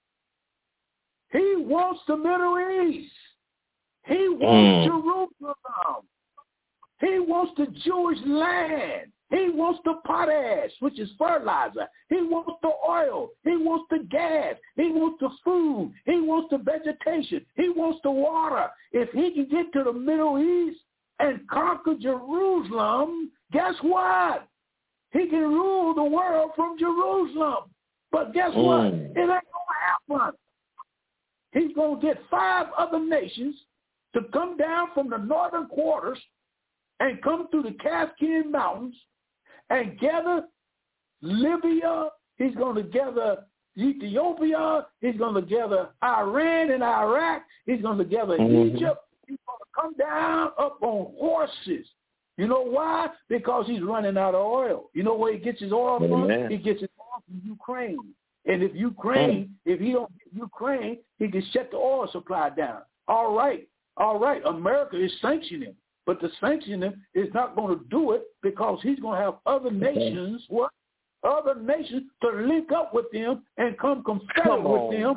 Speaker 2: he wants the Middle East. He wants Jerusalem. He wants the Jewish land. He wants the potash, which is fertilizer. He wants the oil. He wants the gas. He wants the food. He wants the vegetation. He wants the water. If he can get to the Middle East and conquer Jerusalem, guess what? He can rule the world from Jerusalem. But guess what? It ain't going to happen. He's going to get 5 other nations to come down from the northern quarters and come through the Cascade Mountains and gather Libya. He's going to gather Ethiopia. He's going to gather Iran and Iraq. He's going to gather Egypt. He's going to come down up on horses. You know why? Because he's running out of oil. You know where he gets his oil from? He gets his oil from Ukraine. And if he don't get Ukraine, he can shut the oil supply down. All right. America is sanctioning, but the sanctioning is not going to do it because he's going to have other nations, other nations to link up with them and come confederate with them.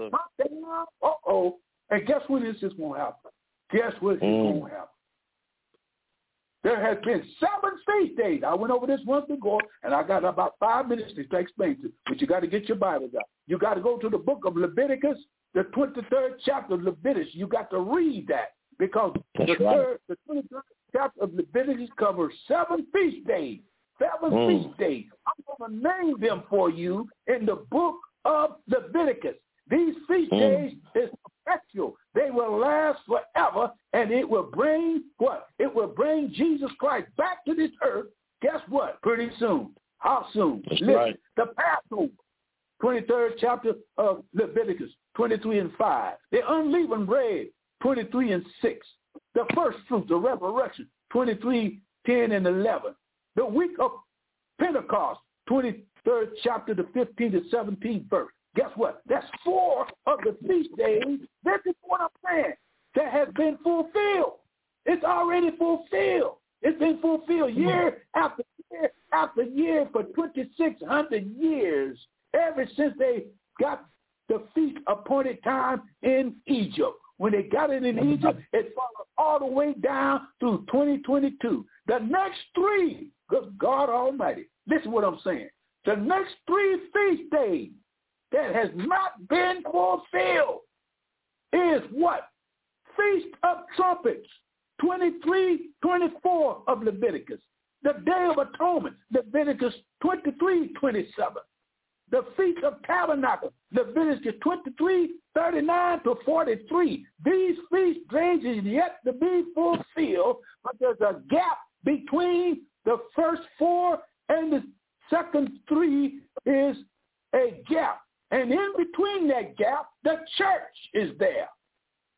Speaker 2: And guess what is going to happen? Guess what is going to happen? There has been 7 feast days. I went over this once ago, and I got about 5 minutes to explain to you. But you got to get your Bibles out. You got to go to the book of Leviticus, the 23rd chapter of Leviticus. You got to read that because the 23rd chapter of Leviticus covers 7 feast days. 7 feast days. I'm going to name them for you in the book of Leviticus. These feast days is perpetual. They will last forever, and it will bring what? It will bring Jesus Christ back to this earth. Guess what? Pretty soon. How soon? Listen, the Passover, 23rd chapter of Leviticus, 23 and 5. The unleavened bread, 23 and 6. The first fruits, the resurrection, 23, 10 and 11. The week of Pentecost, 23rd chapter, the 15th to 17th verse. Guess what? That's 4 of the feast days. This is what I'm saying. That has been fulfilled. It's already fulfilled. It's been fulfilled year after year after year for 2,600 years, ever since they got the feast appointed time in Egypt. When they got it in Egypt, it followed all the way down through 2022. The next 3, good God Almighty, listen to what I'm saying. The next 3 feast days that has not been fulfilled is what? Feast of Trumpets, 23, 24 of Leviticus. The Day of Atonement, Leviticus 23, 27. The Feast of Tabernacles, Leviticus 23, 39 to 43. These feast days is yet to be fulfilled, but there's a gap between the first 4 and the second 3 is a gap. And in between that gap, the church is there.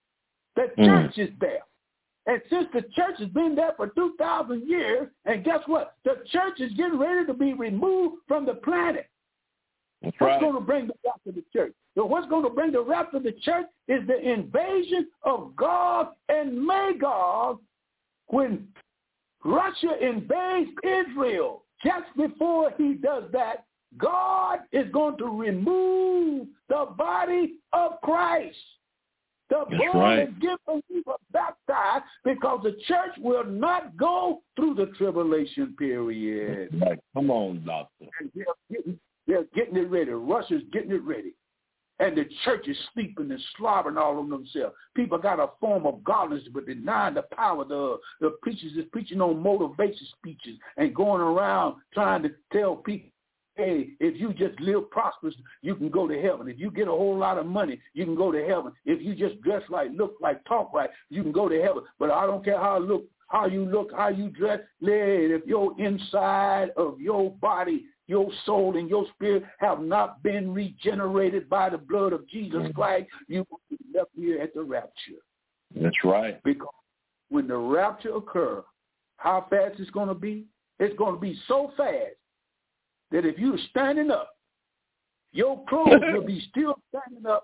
Speaker 2: The church is there. And since the church has been there for 2,000 years, and guess what? The church is getting ready to be removed from the planet.
Speaker 3: That's
Speaker 2: what's
Speaker 3: right.
Speaker 2: going to bring the rest of the church? So what's going to bring the rest of the church is the invasion of Gog and Magog when Russia invades Israel. Just before he does that, God is going to remove the body of Christ. The born again believer baptized, because the church will not go through the tribulation period.
Speaker 3: Right. Come on, doctor.
Speaker 2: They're getting it ready. Russia's getting it ready. And the church is sleeping and slobbering all over themselves. People got a form of godliness but denying the power. The preachers is preaching on motivation speeches and going around trying to tell people, hey, if you just live prosperous, you can go to heaven. If you get a whole lot of money, you can go to heaven. If you just dress right, look right, talk right, you can go to heaven. But I don't care how you look, how you dress. If your inside of your body, your soul and your spirit have not been regenerated by the blood of Jesus Christ, you will be left here at the rapture.
Speaker 3: That's right.
Speaker 2: Because when the rapture occurs, how fast it's going to be? It's going to be so fast that if you're standing up, your clothes will be still standing up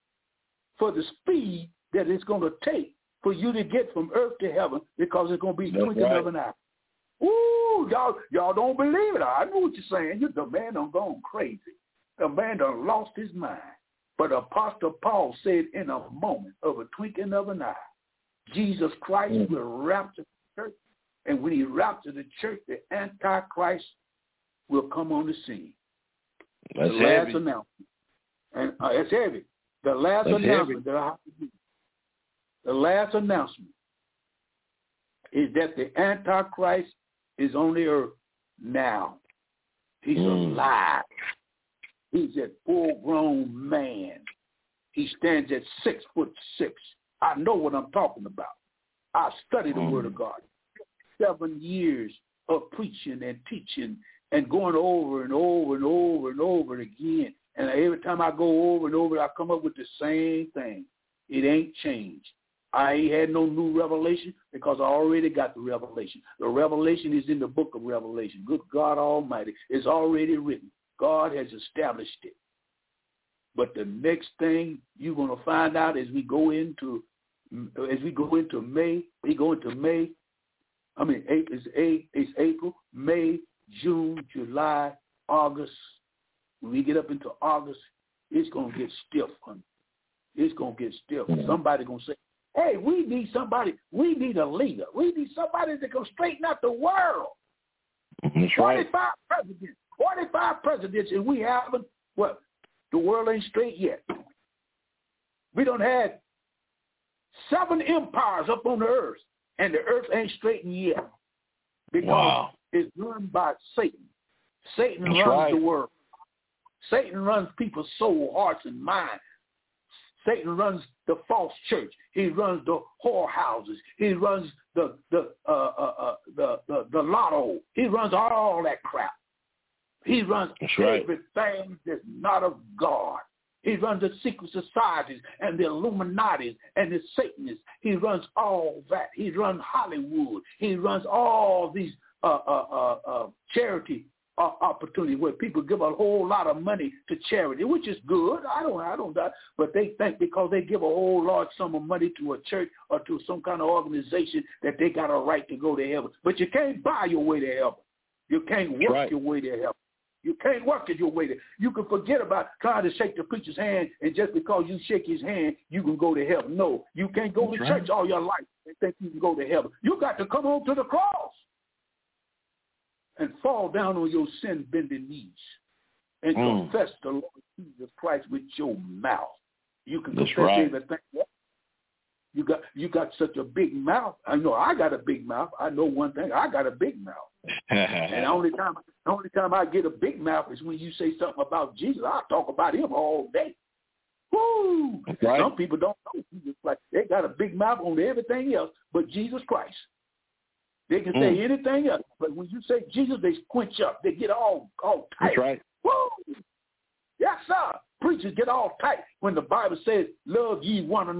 Speaker 2: for the speed that it's going to take for you to get from earth to heaven, because it's going to be twinkling of an eye. Ooh, y'all don't believe it. I know what you're saying. The man done gone crazy. The man done lost his mind. But Apostle Paul said in a moment of a twinkling of an eye, Jesus Christ will rapture the church. And when he raptures the church, the Antichrist will come on the scene.
Speaker 3: That's
Speaker 2: the last
Speaker 3: heavy.
Speaker 2: announcement. And it's heavy. The last announcement that I have to do. The last announcement is that the Antichrist is on the earth now. He's alive. He's a full-grown man. He stands at 6'6". I know what I'm talking about. I studied the Word of God. 7 years of preaching and teaching and going over and over and over and over again. And every time I go over and over, I come up with the same thing. It ain't changed. I ain't had no new revelation because I already got the revelation. The revelation is in the book of Revelation. Good God Almighty. It's already written. God has established it. But the next thing you're going to find out as we go into May. I mean, it's April, May, June, July, August. When we get up into August, it's going to get stiff, honey. It's going to get stiff. Somebody's going to say, hey, we need somebody. We need a leader. We need somebody that can straighten out the world.
Speaker 3: That's right.
Speaker 2: 45 presidents, and we haven't, what? The world ain't straight yet. We done had 7 empires up on the earth, and the earth ain't straightened yet. Because it's run by Satan. Satan runs the world. Satan runs people's soul, hearts, and minds. Satan runs the false church. He runs the whorehouses. He runs the lotto. He runs all that crap. He runs everything that's not of God. He runs the secret societies and the Illuminatis and the Satanists. He runs all that. He runs Hollywood. He runs all these charity opportunity where people give a whole lot of money to charity, which is good. I don't doubt. But they think because they give a whole large sum of money to a church or to some kind of organization that they got a right to go to heaven. But you can't buy your way to heaven. You can't work your way to heaven. You can't work it your way there. You can forget about trying to shake the preacher's hand, and just because you shake his hand, you can go to heaven. No, you can't go to church all your life and think you can go to heaven. You got to come on to the cross and fall down on your sin-bending knees and confess the Lord Jesus Christ with your mouth. You can confess everything. You got such a big mouth. I know I got a big mouth. I know one thing. I got a big mouth. And the only time I get a big mouth is when you say something about Jesus. I talk about him all day. Woo! Right. Some people don't know Jesus Christ. They got a big mouth on everything else but Jesus Christ. They can say anything else, but when you say Jesus, they squinch up. They get all tight.
Speaker 3: That's right.
Speaker 2: Woo! Yes, sir. Preachers get all tight when the Bible says, love ye one another.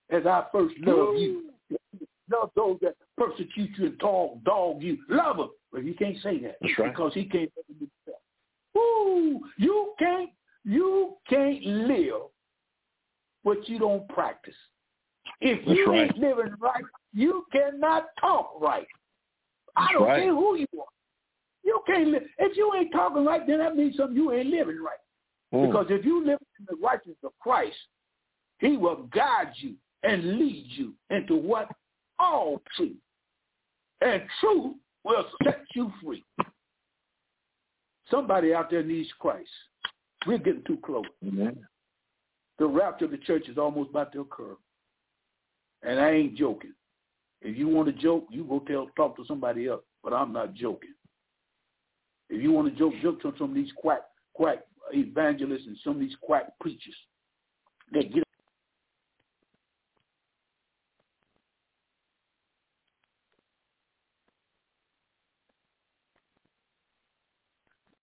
Speaker 2: as I first loved you. Love those that persecute you and dog you. Love them. But he can't say that.
Speaker 3: That's right.
Speaker 2: Because he can't love himself. Woo! You can't live what you don't practice. If you ain't living right, you cannot talk right. I don't care who you are. You can't live. If you ain't talking right, then that means something you ain't living right. Because if you live in the righteousness of Christ, he will guide you and lead you into what? All truth. And truth will set you free. Somebody out there needs Christ. We're getting too close.
Speaker 3: Amen.
Speaker 2: The rapture of the church is almost about to occur. And I ain't joking. If you want to joke, you go talk to somebody else. But I'm not joking. If you want to joke to some of these quack evangelists and some of these quack preachers. They get